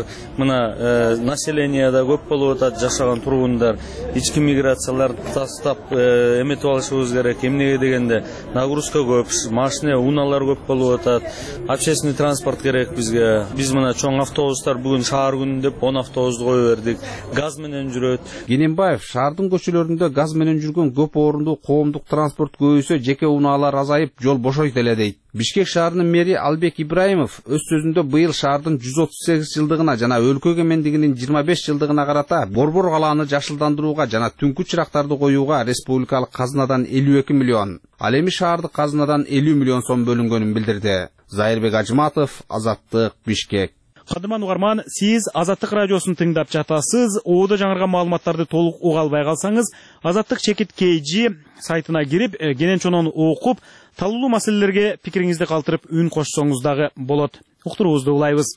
мына население да көп болуп атат, жашаган тургундар, ички миграцияларды тастап эметип алышыбыз керек. Эмнеге дегенде нагрузка көп, машина, унаалар көп болуп атат. Общественный транспорт керек бизге. Биз мына чоң автобустар бүгүн шаар күнү деп 10 автобус паровозду кое бердик, газ менен жүрөт. Кененбаев шаардын көчөлөрүндө газ менен жүргөн көп орунду коомдук транспорт көбөйсө жеке унаалар азайып, жол бошойт эле дейт. Бишкек шаарынын мэри Албек Ибраимов өз сөзүндө быйыл шаардын 138 жылдыгына жана өлкө эгемендигинин 25 жылдыгына карата борбор калааны жашылдандырууга жана түнкү чырактарды коюуга республикалык казынадан 52 миллион, ал эми шаардык казынадан 50 миллион сом бөлүнгөнүн билдирди. Зайырбек Ажматов, Азаттык, Бишкек. Кадырман угарман, сиз Азаттык радиосун тыңдап жатасыз. Оодо жаңырган маалыматтарды толук уга албай калсаңыз, Азаттык чекит KG сайтына кирип, кенен чонон окуп, талуулуу маселелерге пикириңизди калтырып үн кошсоңуз дагы болот. Уктуруубузду улайбыз.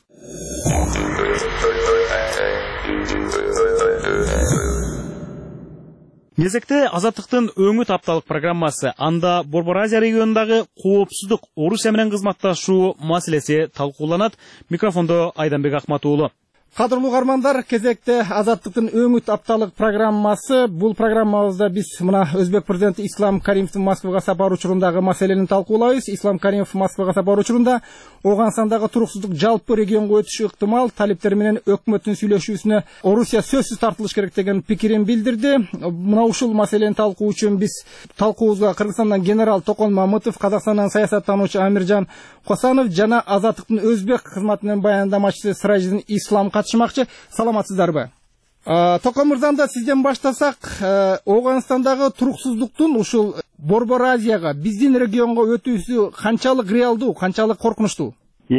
Кезекте Азаттыктын өңү тапталык программасы. Анда Борбор Азия регионундагы коопсуздук, Орусия менен кызматташуу маселеси талкууланат. Микрофондо Айданбек Акматуулу. Кадырлуу угармандар, кезекте Азаттыктын өңүт апталык программасы. Бул программабызда биз мына Өзбек президенти Ислам Каримовдун Москвага сапары учурундагы маселени талкуулайбыз. Ислам Каримов Москвага сапары учурунда Оганстандагы туруксуздук жалпы регионго өтүшү ыктымал, талиптер менен өкмөттүн сүйлөшүүсүнө Орусия сөзсүз тартылыш керек деген пикирин билдирди. Мына ушул маселени талкуу үчүн биз талкуубузга Кыргызстандан генерал Токон Мамытов, Казакстандан саясаттануучу Амиржан Косанов жана Азаттыктын Өзбек кызматынын баяндамачысы Сыражидин Ислам катышмакчы. Саламатсыздарбы? Токон мырзамда сизден баштасак, Оганстандагы туруксуздуктун ушул Борбор Азияга, биздин регионго өтүүсү канчалык реалдуу, канчалык коркунучтуу?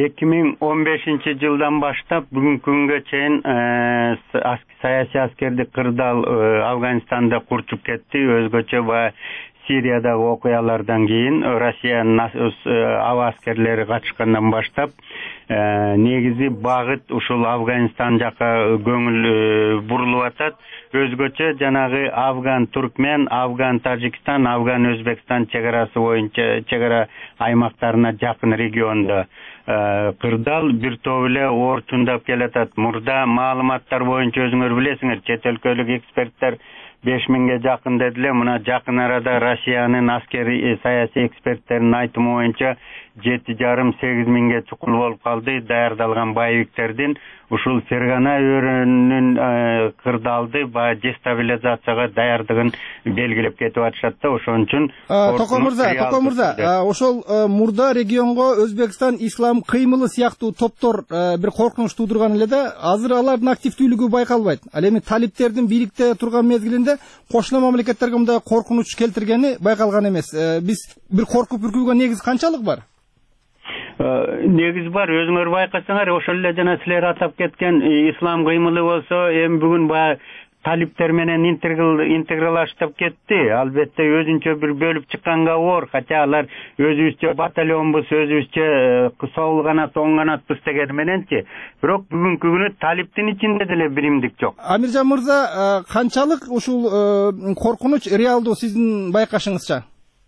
2015 жылдан баштап бүгүнкү күнгө чейин саясий аскердик кырдаал Афганистанда курчуп кетти. Өзгөчө баягы Сириядагы окуялардан кийин Россиянын аба аскерлери катышкандан баштап негизи багыт ушул Афганистан жака көңүл бурулуп атат. Өзгөчө жанагы Афган-Туркмен, Афган-Тажикстан, Афган-Өзбекстан чегарасы боюнча чегара аймактарына жакын региондо кырдаал бир топ эле орчундап келатат. Мурда маалыматтар боюнча өзүңөр билесиңер, чет өлкөлүк эксперттер 5000ге жакын дедиле. Мына жакын арада Россиянын аскери саясий эксперттеринин айтымы боюнча 7,5-8 миңге чукул болуп калды. Даярдалган боевиктердин ушул Фергана өрүнүн кырдаалды дестабилизацияга даярдыгын белгилеп кетип атышат да. Ошон үчүн Токон мырза, ошол мурда регионго Өзбекстан ислам кыймылы сыяктуу топтор бир коркунуч туудурган эле да, азыр алардын активдүүлүгү байкалбайт. Ал эми талиптердин бийликте турган мезгилинде кошуна мамлекеттерге мындай коркунуч келтиргени байкалган эмес. Биз бир коркуп үркүүгө негиз канчалык бар? Негиз бар, өзүңөр байкасаңар, ошол эле жана силер атап кеткен ислам кыймылы болсо, эми бүгүн баягы талиптер менен интегралаштып кетти. Албетте өзүнчө бир бөлүп чыкканга оор, хотя алар өзүбүзчө батальонбуз, өзүбүзчө соол канат, оң канатпыз деген мененчи. Бирок бүгүнкү күнү талиптин ичинде деле биримдик жок. Амиржан мырза, канчалык ушул коркунуч реалдуу сиздин байкашыңызча?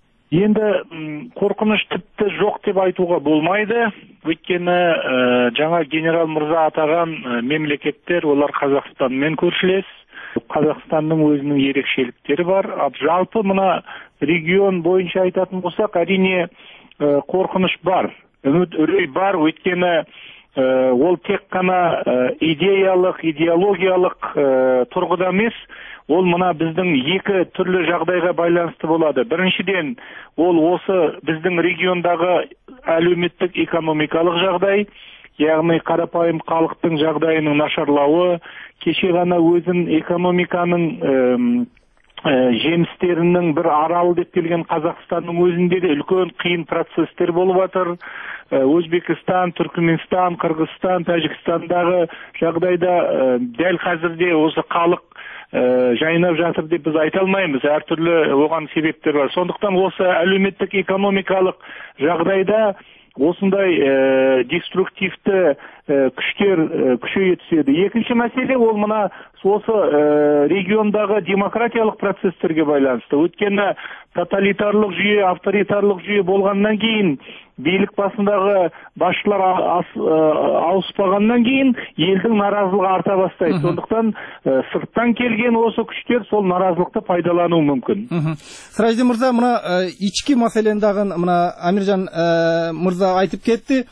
Енді коркунуч типти жок деп айтууга болмайды. Өйткені жаңа генерал мырза атаган мемлекеттер, олар Казакстанмен көршілес. Казакстанның өзінің ерекшеліктері бар. Жалпы мына регион боюнча айтатын болсак, әрине коркунуч бар. Үрөй бар, өйткені ол тек қана идеологиялық тұрғыда емес, ол мына біздің екі түрлі жағдайға байланысты болады. Біріншіден, ол осы біздің региондағы әлеуметтік экономикалық жағдай, яғни қарапайым халықтың жағдайының нашарлауы, кеше ғана өзін экономиканың жемістерінің бір аралы деп келген Қазақстанның өзінде де үлкен қиын процесстер болып жатыр. Өзбекстан, Түркменстан, Қырғызстан, Тәжікстандағы жағдайда дәл қазірде осы халық жайнап жатыр деп біз айта алмаймыз. Әртүрлі оған себептер бар. Сондықтан осы әлеуметтік экономикалық жағдайда осындай деструктивті күштер күшейе түседі. Екінші мәселе ол мына осы региондағы демократиялық процесстерге байланысты. Өйткені тоталитарлық жүйе, авторитарлық жүйе болғаннан кейін, билік басындағы басшылар ауыспағаннан кейін елдің наразылығы арта бастайды. Сондықтан сырттан келген осы күштер сол наразылықты пайдалануы мүмкін. Сыражидин мырза, мына ички маселени дагы мына Амиржан мырза айтып кетти.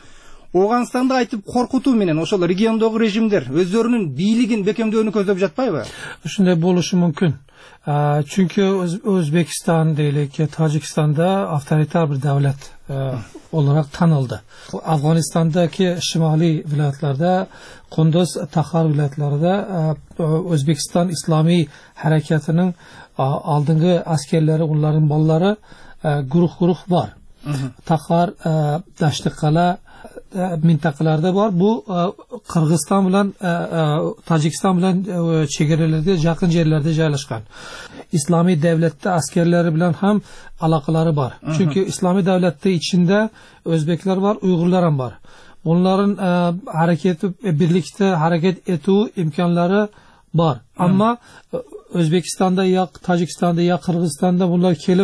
Ауганстанды айтып коркутуу менен ошол региондогу режимдер өздөрүнүн бийлигин бекемдөөнү көздөп жатпайбы? Ушундай болушу мүмкүн. Чүнки Өзбекстан дейлик, Тажикстанда авторитар bir devlet olarak tanıldı. Afganistan'daki şimali vilayetlerde, Kunduz, Takhar vilayetlerinde Özbekistan İslami Hareketi'nin aldığınğı askerleri, onların balları grup var. Takhar, Daşlıkala mintakalarda var. Bu Kırgızistan bilen Tacikistan bilen çevrelerde, yakın yerlerde yerleşken. İslami devlette askerleri bilen hem alakaları var. Çünkü İslami devlette içinde Özbekler var, Uygurlar hem var. Onların birlikte hareket ettiği imkanları var. Ama Özbekistan'da ya Tacikistan'da ya Kırgızistan'da bunlar gelip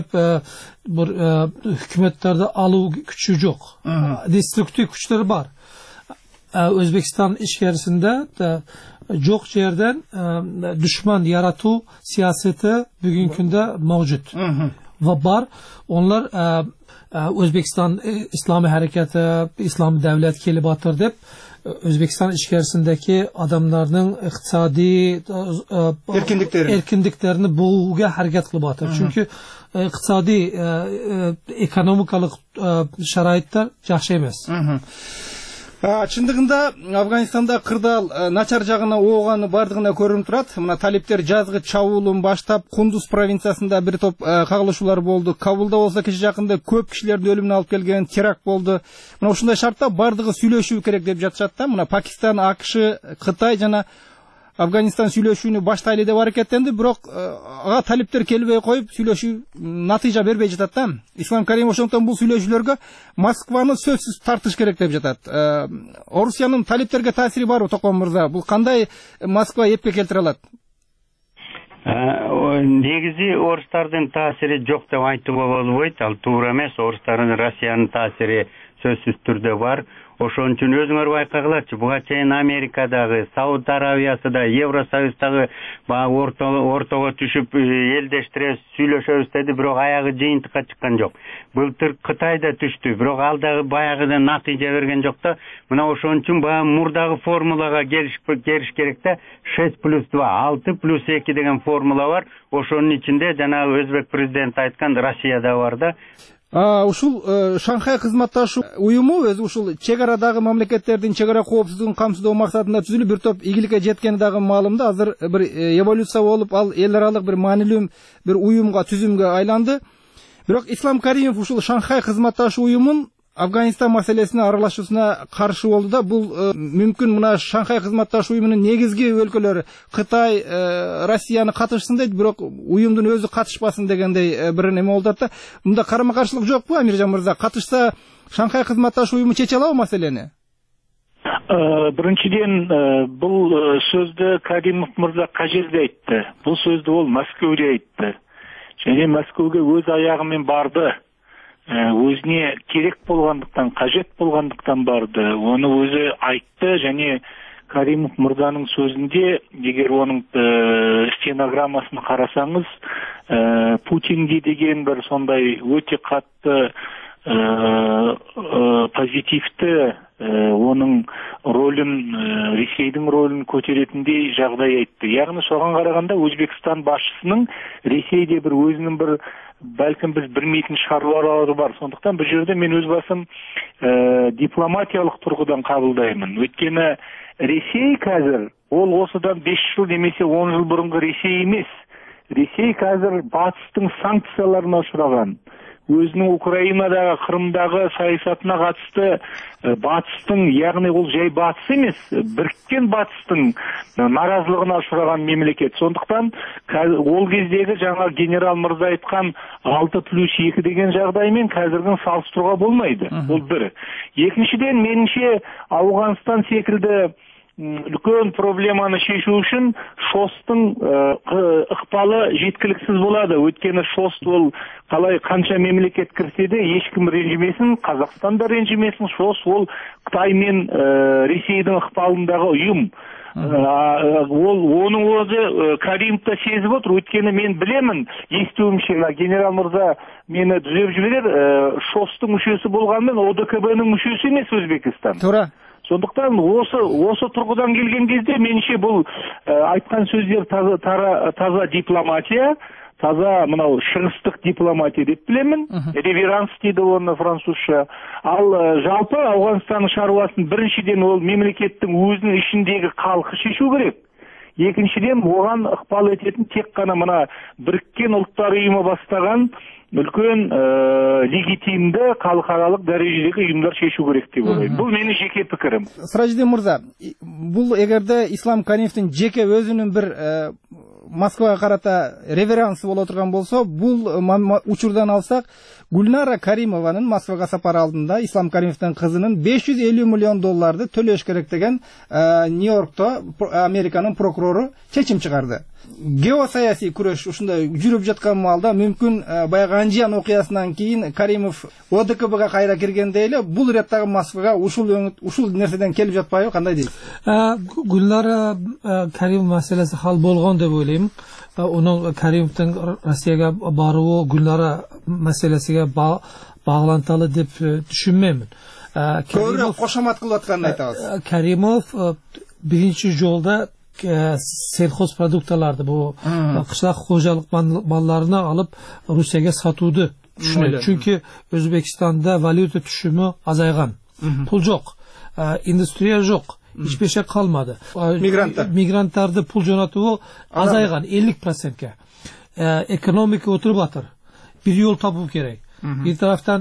hükümetlerde alı gücü yok. Destruktif güçleri var. Özbekistan içerisinde çok yerden düşman yaratı siyaseti bugünkünde mevcut. Ve var. Onlar Özbekistan İslami Hareketi, İslami Devlet gelip batır deyip Özbekistan içerisindeki adamlarının iktisadi erkinliklerini boğuğa hareket kılıp atır. Çünkü iktisadi ekonomikalık şaraitler жақсы емес. Чындыгында Афганистанда кырдаал начар жагына ооганы бардыгына көрүнүп турат. Мына талиптер жазгы чабуулун баштап Кундуз провинциясында бир топ кагылышуулар болду. Кабулда болсо кече жакында көп кишилердин өлүмүнө алып келген теракт болду. Мына ушундай шартта бардыгы сүйлөшүү керек деп жатышат да. Мына Пакистан, АКШ, Кытай жана Афганистан сүйлөшүүнү баштайлы деп аракеттенди, бирок ага талиптер келбей коюп, сүйлөшүү натыйжа бербей жатат да. Ислам Каримов ошондон бул сүйлөшүүлөргө Москваны сөзсүз тартыш керек деп жатат. Орусиянын талиптерге таасири барбы, Токон мырза? Бул кандай Москва эпке келтире алат? Негизи орустардын таасири жок деп айтууга болбойт. Ал туура эмес. Орустардын Россиянын таасири сөзсүз түрдө бар. Ошон үчүн өзүңөр байкагылачы, буга чейин Америкадагы, Сауд Аравиясында, Евросоюздагы ортого түшүп элдештире сүйлөшөбүз деди, бирок аягы жыйынтыкка чыккан жок. Былтыр Кытайда түштү, бирок ал дагы баягыдан натыйжа берген жок да. Мына ошон үчүн баягы мурдагы формулага келиш керек да. 6+2, 6+2 деген формула бар. Ошонун ичинде жанагы Өзбек президенти айткан Россия да бар да. Ушул Шанхай кызматташуу уюму өзү ушул чек арадагы мамлекеттердин чек ара коопсуздугун камсыздоо максатында түзүлүп, бир топ ийгиликке жеткени дагы маалым да. Азыр бир эволюция болуп, ал эл аралык бир маанилүү бир уюмга, түзүмгө айланды. Бирок Ислам Каримов ушул Шанхай кызматташуу уюмун Афганистан маселесине аралашуусуна каршы болду да. Бул мүмкүн мына Шанхай кызматташуу уюмунун негизги өлкөлөрү Кытай, Россияны катышсын дейт, бирок уюмдун өзү катышпасын дегендей бир неме болду да. Мында карама-каршылык жокпу, Амиржан мырза? Катышса Шанхай кызматташуу уюму чече алабы маселени? Биринчиден, бул сөздү Каримов мырза кажерде айтты. Бул сөздү ол Москведе айтты. Және Москвеге өз аягымен барды. Өзіне керек болғандықтан, қажет болғандықтан барды. Оны өзі айтты, және Каримов мырзаның сөзінде, егер оның стенограммасын қарасаңыз, Путинге деген бір сондай өте қатты позитивті оның ролін, Ресейдің ролін көтеретіндей жағдай айтты. Яғни соған қарағанда Өзбекстан басшысының Ресейде бір өзінің бір бәлкім біз білмейтін шаруалары бар. Сондықтан бұл жерде мен өз басым дипломатиялық тұрғыдан қабылдаймын. Өйткені Ресей қазір, ол осыдан 5 жыл немесе 10 жыл бұрынғы Ресей емес. Ресей қазір батыстың санкцияларына ұшыраған. Өзінің Украинадағы, Қырымдағы саясатына қатысты батыстың, яғни ол жай батыс емес, біріккен батыстың наразылығына ұшыраған мемлекет. Сондықтан ол кездегі жаңа генерал мырза айтқан 6+2 деген жағдаймен қазірдің салыстыруға болмайды. Ол бір. Екіншіден, меніңше Ауғанстан секілді үлкен проблеманы шешу үшін шосттың ықпалы жеткіліксіз болады. Өйткені шост ол қалай қанша мемлекет кірсе де ешкім ренжімесін, Қазақстан да ренжімесін. Шост ол Қытай мен Ресейдің ықпалындағы ұйым. Оның өзі Каримов та сезіп отыр. Өйткені мен білемін, естуімше, генерал мырза мені түзеп жіберер, шосттың мүшесі болғанмен ОДКБ-ның мүшесі емес Өзбекстан. Тура. Сондықтан осы тұрғыдан келген кезде меніңше бұл айтқан сөздер таза дипломатия, таза мынау шығыстық дипломатия деп білемін. Реверанс дейді оны французша. Ал жалпы Ауғанстанның шаруасын біріншіден ол мемлекеттің өзінің ішіндегі халқы шешу керек. Екіншіден оған ықпал ететін тек қана мына Біріккен Ұлттар ұйымы бастаған үлкен легитимді халықаралық дәрежедегі ұйымдар шешу керек деп ойлаймын. Бұл менің жеке пікірім. Сыражидин мырза, бұл егерде Ислам Каримовтың жеке өзінің бір Москваға қарата реверансы бола отырған болса, бұл учурдан алсақ, Гүлнара Каримованың Москваға сапар алдында Ислам Каримовтың қызының $550 миллион төлеш керек деген Нью-Йоркта Американың прокуроры чечим чыгарды. Геосаясий күреш ушундай жүрүп жаткан маалда мүмкүн баягы Анжиян окуясынан кийин Каримов ОДКБга кайра киргенде эле бул реттагы Москвага ушул нерседен келип жатпайбы, кандай дейсиз? Гүлнара Каримов маселеси хал болгон деп ойлойм. Onun Karimov'un Rossiyaga baruı Gülnara meselesiga bağlantılı deb düşünmeymin. Köprü qoşamat kılıp atkanını aytабыз. Karimov birinci yolda selxoz produktlardı, bu qışlaq xo'jalik mallarını alıp Rusiyaga satuvdi düşünüldü. Çünkü Özbekistan'da valyuta düşümü azaygan. Pul yok. Industriya yok. Hiçbir şey kalmadı. Migrantlarda pul jonatığı azaygan 50%'ke. Ekonomik oturup atır. Bir yol tapıp gerek. Bir taraftan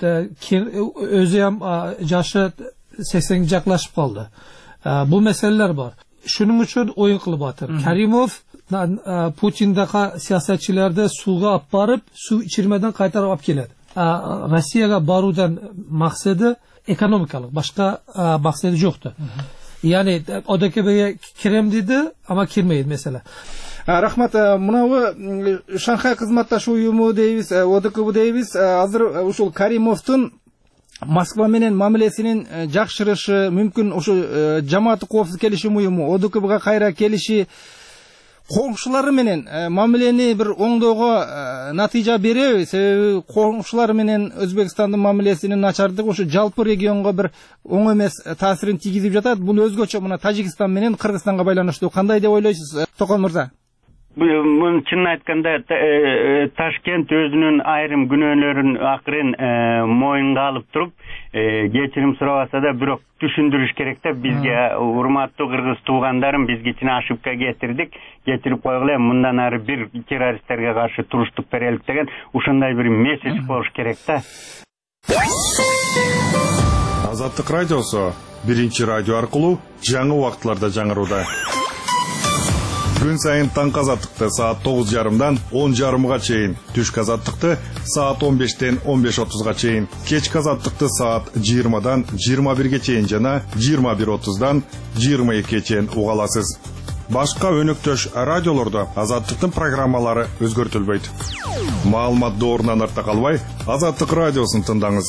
özeyam yaşı 80'e yaklaşıp kaldı. Bu meseleler var. Şunun için oyun kılıp atır. Karimov Putin'deki siyasetçilerde suğa aparıp su içirmeden kaytarıp ap geledi. Rossiyaga barudan maksadı ekonomikalık. Başka maksadı yoktu. Yani ODKB'ye kirem dedi ama kirmeydi mesela. Рахмат, мынау Шанхай кызматташуу уюму дейбиз, ОДКБ дейбиз. Азыр ушул Каримовдун Москва менен мамилесинин жакшырышы, мүмкүн ушу жамааты коопсуздук келишим уюму ОДКБга кайра келиши коңшулары менен мамилени бир оңдоого натыйжа береби? Себеби коңшулар менен Өзбекстандын мамилесинин начардыгы ушу жалпы регионго бир оң эмес таасирин тийгизип жатат. Бул өзгөчө мына Тажикстан менен Кыргызстанга байланыштуу. Кандай деп ойлойсуз, Токон мырза? Bunun çın aytkanda Taşkent özünün ayrım günölörün akırın moyunga alıp turup geçirim sorawasa da bирок düşündürüş gerek de bizge urmattуу Kırgız tuğandarım bizge içine aşıpka getirdik. Getirip koygulayım mundan arı bir teröristlerge karşı turuştuk berelik degen uşunday bir mesaj boluş gerek de. Азаттык радиосу биринчи радио аркылуу жаңы убакытларда жаңырууда. Күн сайын таң азаттыкты саат 9:30-дан 10:30-га чейин, түшкү азаттыкты саат 15-тен 15:30-га чейин, кечки азаттыкты саат 20-дан 21-ге чейин жана 21:30-дан 22-ге чейин уга аласыз. Башка өнөктөш радиолордо Азаттыктын программалары өзгөртүлбөйт. Маалымат доорунан артта калбай, Азаттык радиосун тыңдаңыз.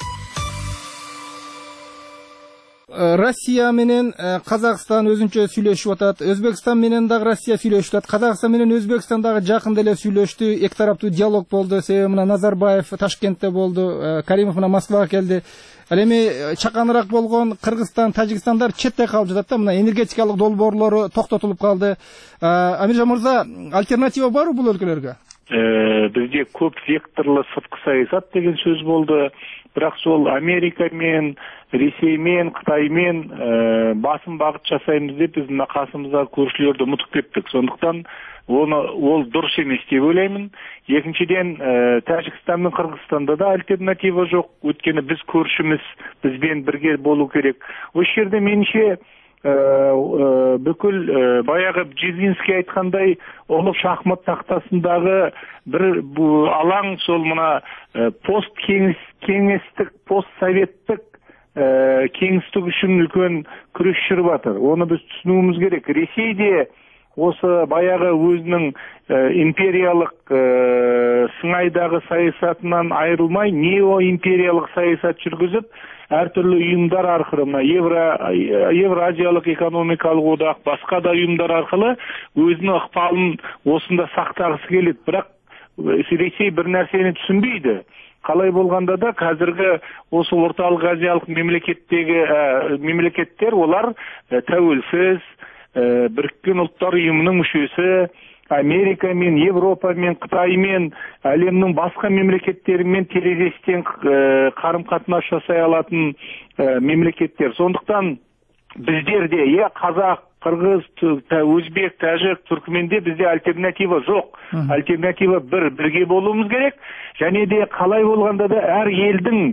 Россия менен Казакстан өзүнчө сүйлөшүп атат. Өзбекстан менен дагы Россия сүйлөшүп атат. Казакстан менен Өзбекстан дагы жакында эле сүйлөштү. Эки тараптуу диалог болду. Себеби мына Назарбаев Ташкентте болду, Каримов мына Москвага келди. Ал эми чаканыраак болгон Кыргызстан, Тажикстандар четте калып жатат да. Мына энергетикалык долбоорлору токтотулуп калды. Амиржан мырза, альтернатива барбы бул өлкөлөргө? Бизде көп векторлы сырткы саясат деген сөз болду. Бирок сол Америка менен, Ресей менен, Кытай менен басым багыт жасайбыз деп биз мына касымызда көршүлөрдү унутуп кеттик. Сондуктан ол дурус эмес деп ойлоймун. Экинчиден, Тажикстан менен Кыргызстанда да альтернатива жок. Өткөнү биз көршүмүз, биз менен бирге болуу керек. Ошол жерде менимче бүкүл баягы Бжезинский айткандай улук шахмат тактасындагы бир алаң сол мына пост кеңестик, пост советтик кеңістік үшін үлкен күрес жүріп жатыр. Оны біз түсінуіміз керек. Ресей де осы баяғы өзінің империялық сыңайдағы саясатынан айырылмай неоимпериялық саясат жүргізіп, әртүрлі ұйымдар арқылы, мына Евразиялық экономикалық одақ, басқа да ұйымдар арқылы өзінің ықпалын осында сақтағысы келеді. Бірақ Ресей бір нәрсені түсінбейді. Қалай болғанда да қазіргі осы орталық азиялық мемлекеттер олар тәуелсіз, Біріккен ұлттар ұйымының мүшесі, Америка мен Европа мен Қытай мен әлемнің басқа мемлекеттерімен терезестен қарым-қатынас жасай алатын мемлекеттер. Сондықтан біздерде қазақ, қырғыз, өзбек, тәжік, түркменде бізде альтернатива жоқ. Альтернатива бірге болуымыз керек. Және де қалай болғанда да әр елдің,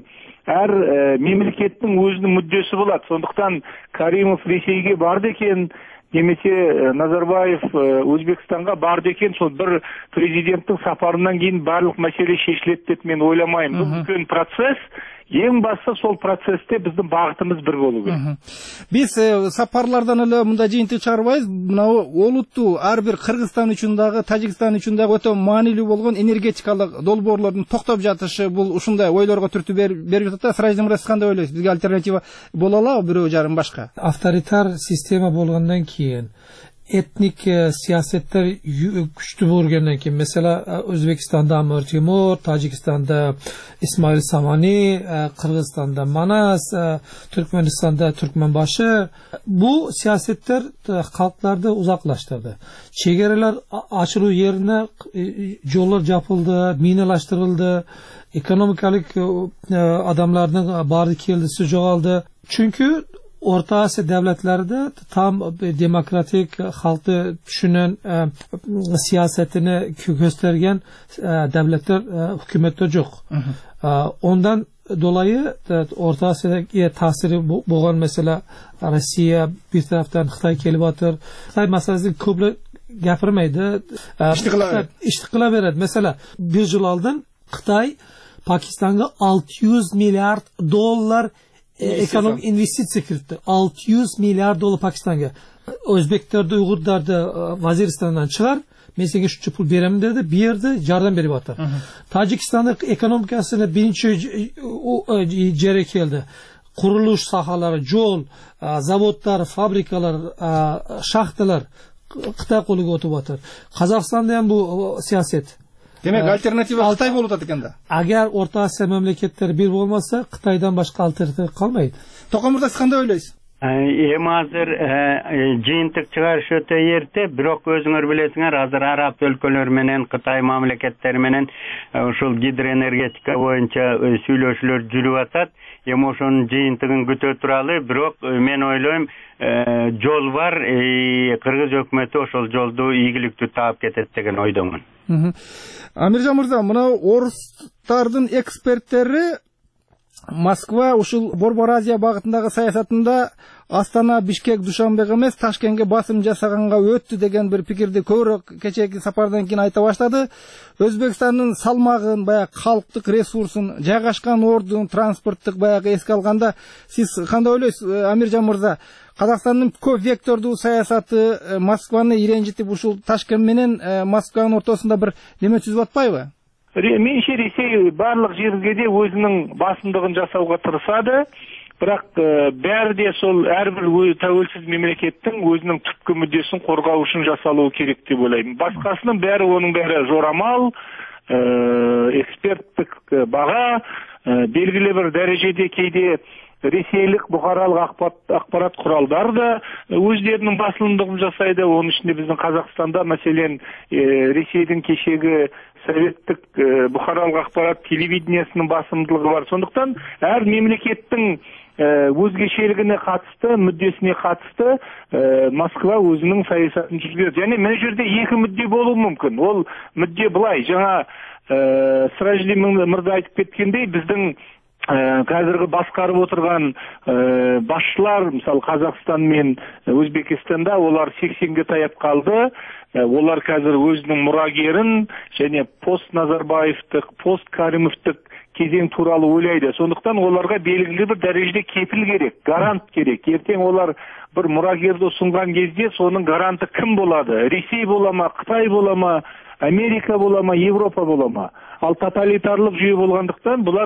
әр мемлекеттің өзінің мүддесі болады. Сондықтан Каримов Ресейге барды екен, немесе Назарбаев Өзбекстанға барды екен, сол бір президенттің сапарынан кейін барлық мәселе шешіледі деп мен ойламаймын. Бұл үлкен процесс. Ең басты сол процесте біздің бағытымыз бір болу керек. Біз сапарлардан эле мында жыйынтык чыгарбайбыз. Мынау олуттуу әрбір Кыргызстан үчүн дагы, Тажикстан үчүн дагы өтө маанилүү болгон энергетикалык долбоорлордун токтоп жатышы бул ушундай ойлорго түртүү берип жатат. Сразу мырас кандай ойлойсуз? Бизге альтернатива боло алабы бирөө жарым башка? Авторитар система болгондон кийин etnik siyasetler güçlü bo'lgandan keyin, mesela O'zbekistonda Amir Temur, Tojikistonda Ismoil Samani, Qirg'izistonda Manas, Turkmanistonda Turkmanbashi, bu siyasetler xalqlarni uzoqlashtirdi. Chegaralar açılуу yerine yollar yapıldı, minalaştırıldı, ekonomikalik adamlarning bari keldisi jo'g'aldi. Çünkü Orta Asya devletlerinde tam demokratik, halkı düşünen siyasetini göstergen devletler, hükümetler yok. Ondan dolayı Orta Asya'daki tasiri boğan mesela Rusya bir taraftan Xitay kelip atır. Xitay meselesi köple gapirmaydi. İştiqla veradi. Mesela bir yıl aldın Xitay Pakistan'a 600 milyar dolar ekonomik investitsiya kiritdi. 600 milyar dolar Pakistan'a. O'zbeklarni, Uyg'urlarni Vaziristondan chiqar, men senga shuncha pul beraman dedi, bir yerda yordam berib o'tir. Tojikistonning ekonomikasini birinchi jere keldi. Qurilish sohalari, yo'l, zavodlar, fabrikalar, shaxtalar Xitoy qo'liga o'tib o'tir. Qozog'istonda ham bu siyoset. Demek alternativa Xitay bo'lib o'tadi ekanda. Agar O'rta Osiyo mamlakatlari bir bo'lmasa, Xitoydan boshqa alternativa qolmaydi. To'qon murda siz qanday o'ylaysiz? Hozir jiyintiq chiqarish o'ta erta, biroq o'zinglar bilasizlar, hozir arab өлкөлөр менен Xitoy mamlakatlari менен ушул gidroenergetika боюнча сүйлөшүүлөр жүрүп атат. Эми ошонун жыйынтыгын күтө туралы, бирок мен ойлойм, жол бар, Кыргыз өкмөтү ошол жолду ийгиликтүү таап кетет деген ойдомун. Амиржан мырза, мына орустардын эксперттери Москва ушул Борбор Азия багытындагы саясатында Астана, Бишкек, Душанбе эмес, Ташкентке басым жасаганга өттү деген бир пикирди көбүрөөк кечээки сапардан кийин айта баштады. Өзбекстандын салмагын, баягы калктык ресурсун, жайгашкан ордун, транспорттук баягы эске алганда, сиз кандай ойлойсуз, Амиржан мырза? Казакстандын көп вектордуу саясаты Москваны иренжитип ушул Ташкент менен Москванын ортосунда бир неме түзүп атпайбы? Менимче Ресей барлық жерге де өзінің басымдығын жасауға тырысады. Бірақ бәрі де сол әрбір тәуелсіз мемлекеттің өзінің түпкі мүддесін қорғау үшін жасалуы керек деп ойлаймын. Басқасының бәрі, оның бәрі жорамал, эксперттік баға, белгілі бір дәрежеде кейде ресейлік бұқаралық ақпарат құралдар да өздерінің басылымдығын жасайды. Оның ішінде біздің Қазақстанда, мәселен, Ресейдің кешегі советтік бұқаралық ақпарат телевидениесінің басымдылығы бар. Сондықтан әр мемлекеттің өзгешелігіне қатысты, мүддесіне қатысты Москва өзінің саясатын жүргізеді. Және мына жерде екі мүдде болуы мүмкін. Ол мүдде былай, жаңа Сиражи мырза айтып кеткендей, біздің қазіргі басқарып отырған басшылар, мысалы Қазақстан мен Өзбекстанда, олар 80-ге таяп қалды. Олар қазір өзінің мұрагерін және пост Назарбаевтық, пост Каримовтық кезең туралы ойлайды. Сондықтан оларға белгілі бір дәрежеде кепіл керек, гарант керек. Ертең олар бір мұрагерді ұсынған кезде соның гаранты кім болады? Ресей бола ма, Қытай бола ма, Америка бола ма, Европа бола ма? Ал тоталитарлық жүйе болғандықтан бұлар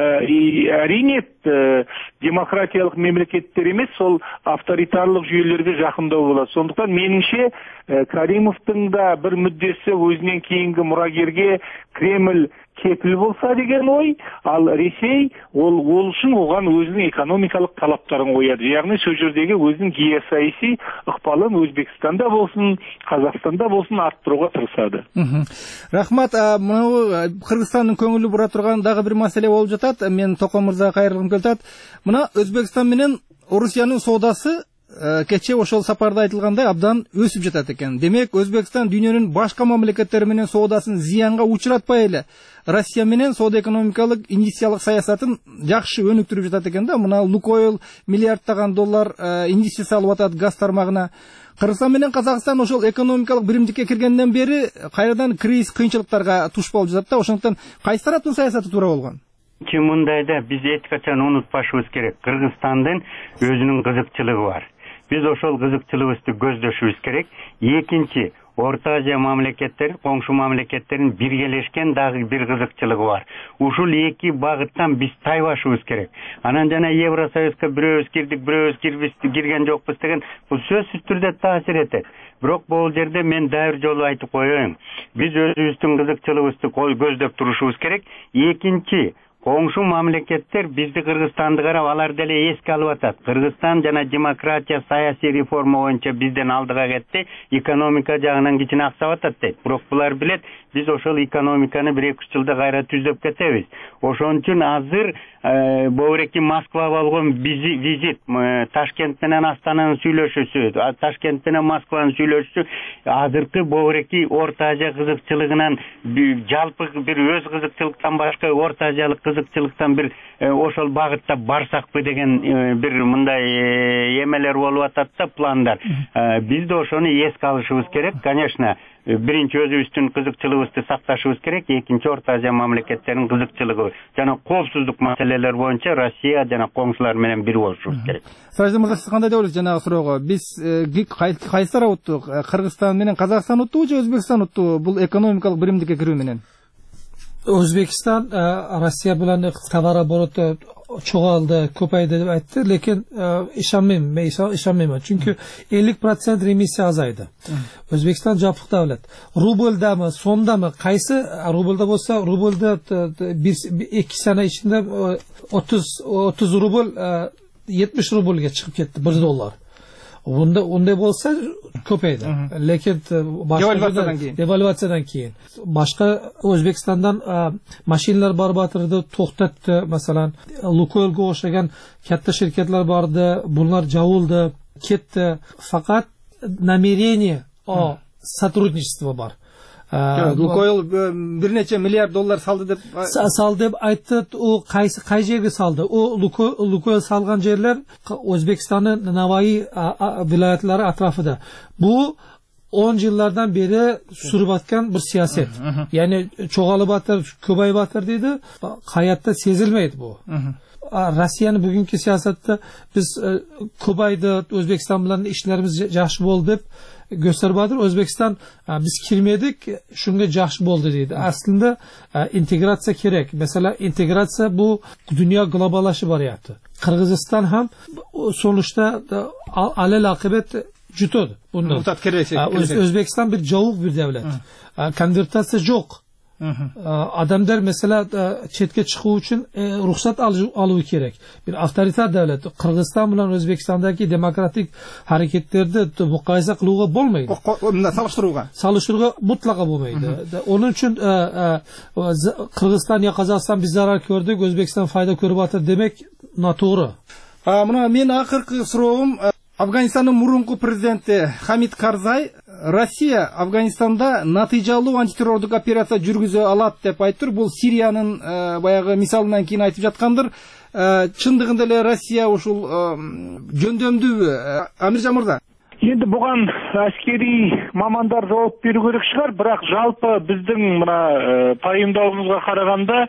әрине демократиялық мемлекеттер емес, сол авторитарлық жүйелерге жақындау болады. Сондықтан меніңше Каримовтың да бір мүддесі өзінен кейінгі мұрагерге Кремль кепіл болса деген ой, ал Ресей ол үшін оған өзінің экономикалық талаптарын қояды. Яғни сол жердегі өзінің геосаяси ықпалын Өзбекстанда болсын, Қазақстанда болсын арттыруға тырысады. Рахмат. Қырғызстанның көңілі бұра тұрған дағы бір мәселе болып жатады. Мен Тоқом мырзаға қайырғым келтат. Мына Өзбекстан менен Орусияның саудасы кече ошол сапарда айтылгандай абдан өсүп жатат экен. Демек, Өзбекстан дүйнөнүн башка мамлекеттери менен соодасын зыянга учуратпай эле Россия менен соода-экономикалык инвестициялык саясатын жакшы өнүктүрүп жатат экен да. Мына Лукойл миллиарддаган доллар инвестиция салып атат газ тармагына. Кыргызстан менен Казакстан ошол экономикалык биримдикке киргенден бери кайрадан кризис кыйынчылыктарга туш болуп жатат да. Ошондуктан кайсы тараптын саясаты туура болгон? Мындайда биз эч качан унутпашыбыз керек. Кыргызстандын өзүнүн кызыкчылыгы бар. Биз ошол кызыкчылыгыбызды көздөшүбүз керек. Экинчи, Орта Азия мамлекеттери, коңшу мамлекеттерин биргелешкен дагы бир кызыкчылыгы бар. Ушул эки багыттан биз тайбашыбыз керек. Анан жана Евросоюзга бирөөбүз кирдик, бирөөбүз кирген жокпуз деген бул сөзсүз түрдө таасир этет. Бирок бул жерде мен дайыр жолу айтып коеюн. Биз өзүбүздүн кызыкчылыгыбызды көздөп турушубуз керек. Экинчи, коңшу мамлекеттер бизди Кыргызстанды карап алар деле эске алып атат. Кыргызстан жана демократия, саясий реформа боюнча бизден алдыга кетти, экономика жагынан кичине аксап атат дейт. Бирок булар билет, биз ошол экономиканы 1-2 жылда кайра түзөп кетебиз. Ошон үчүн азыр Бөйрөки Москвага болгон визит, Ташкент менен Астананын сүйлөшүүсү, Ташкент менен Москванын сүйлөшүүсү азыркы Бөйрөки Орта Азия кызыкчылыгынан жалпы бир өз кызыкчылыктан башка Орта Азиялык кызыкчылыктан бир ошол багытта барсакпы деген бир мындай эмелер болуп атат да, пландар. Биз да ошону эске алышыбыз керек. Конечно, биринчи өзүбүздүн кызыкчылыгыбызды сакташыбыз керек, экинчи Орта Азия мамлекеттеринин кызыкчылыгы жана коопсуздук маселелер боюнча Россия жана коңшулар менен бир болушубуз керек. Сажда мырза, сиз кандай деп ойлойсуз жанагы суроого? Биз кайсы тарап уттук? Кыргызстан менен Казакстан уттубу же Өзбекстан уттубу бул экономикалык биримдикке кирүү менен? Өзбекстан Россия bilan товар обороты çoğaldı, köpaydı деп айтты, lekin ishonmayman. Chunki 50% remissiya azaydi. O'zbekiston jopıq davlat. Rubldami, so'mdami, qaysi rublda bo'lsa, rublda 2 sene ichida 30 rubl 70 rublga chiqib ketdi, 1 dollar. Unday bo'lsa ko'paydi. Lekin devalvatsiyadan keyin boshqa O'zbekistondan mashinalar barbatirdi, to'xtatdi. Masalan, Lukoylga o'xshagan katta shirkatlar bordi, bular javuldi, ketdi. Faqat намерение сотрудничество bor. Lukoyl bir necha milliard dollar saldı deb aytdi. U qay yerga saldi? U Lukoyl salgan yerlar O'zbekistonning Navoiy viloyatlari atrofida. Bu 10 yillardan beri surayotgan bir siyoset. Ya'ni cho'g'alib o'tir, ko'payib o'tir deydi. Hayotda sezilmaydi bu. Rossiyaning bugungi siyosatda biz ko'paydi, O'zbekiston bilan ishlarimiz yaxshi bo'ldi deb gösterbadır. Özbekistan biz kirmedik, şunga yaxshi bo'ldi deydi. Aslında integratsiya kerak. Mesela integratsiya bu dünya globallaşıp boryapti. Kırgızistan ham sonuçta alel akıbet jutadi. Bundan. Özbekistan bir javuk bir devlet. Konvertatsiya yok. Adamlar mesela chetga chiqib uchun ruxsat alışı kerak. Bir avtoritar davlat. Qirg'iziston bilan O'zbekistondagi demokratik harakatlarda muqoyisa qiluvga bo'lmaydi. Solishtiruvga mutlaqo bo'lmaydi. Onun uchun Qirg'iziston yo Qozog'iston biz zarar ko'rdik, O'zbekiston foyda ko'rib o'tir demek noto'g'ri. Mana men oxirgi so'rovim Afganistanning murunqi prezidenti Hamid Karzay Rossiya Afganistanda natijali antiterrorlik operatsiya жүргүзө алат деп айтыр. Бул Сириянын баягы мисалынан кийин айтып жаткандыр. Чындыгында эле Россия ушул жөндөмдүүбү? Амиржан мырза. Енді бұған әскери мамандар жауап беру керек шығар, бірақ жалпы біздің мына пайымдауымызға қарағанда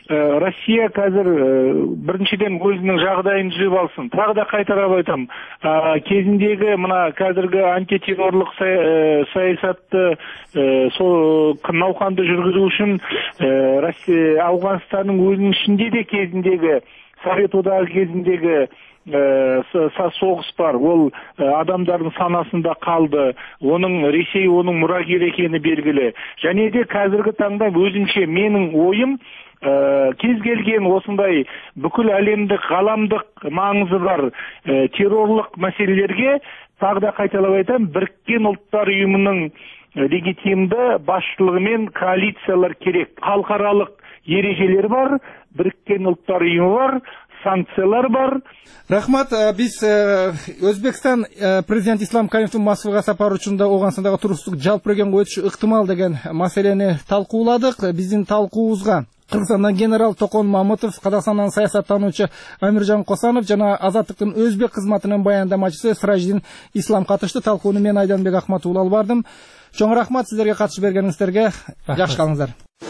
Россия қазір біріншіден өзінің жағдайын жиып алсын. Тағы да қайтарап айтам, кезіндегі мына қазіргі антитеррорлық саясатты сол науқанды жүргізу үшін Ауғанстанның өзінің ішінде де кезіндегі Совет одағы кезіндегі соғыс бар. Ол адамдардың санасында қалды. Ресей оның мұрагер екені белгілі. Және де қазіргі таңда өзінше менің ойым кез келген осындай бүкіл әлемдік ғаламдық маңызы бар террорлық мәселелерге тағы да қайталап айтам, Біріккен ұлттар ұйымының легитимді басшылығымен коалициялар керек. Халықаралық ережелер бар, Біріккен ұлттар ұйымы бар, санкциялар бар. Рахмат, біз Өзбекстан президент Ислам Каримовтың Москваға сапары учурунда Ауғанстандағы турустук жалпы программа өтүшү ыктымал деген маселени талкууладык. Биздин талкуубузга Кыргызстандан генерал Токон Мамытов, Казакстандан саясаттануучу Амиржан Косанов жана Азаттыктын Өзбек кызматынын баяндамачысы Сыраждин Ислам катышты. Талкууну мен Айданбек Ахмат уулу алып бардым. Чоң рахмат сиздерге катышып бергениңиздерге. Жакшы калыңыздар.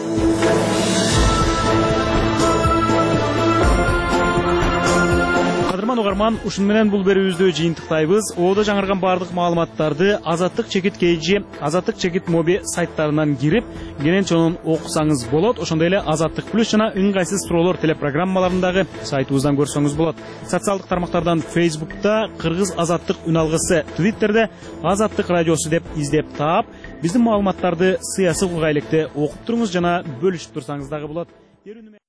Угарман, ушун менен бул берүүбүздү жыйынтыктайбыз. Оодо жаңырган бардык маалыматтарды Азаттык чекит KG, Азаттык чекит моби сайттарынан кирип, кенен чонун окусаңыз болот. Ошондой эле Азаттык плюс жана ыңгайсыз суроолор телепрограммаларындагы сайтыбыздан көрсөңүз болот. Социалдык тармактардан Facebook'та Кыргыз Азаттык үн алгысы, Twitter'де Азаттык радиосу деп издеп таап, биздин маалыматтарды сыясы ылгайлекте окуп туруңуз жана бөлүшүп турсаңыз дагы болот.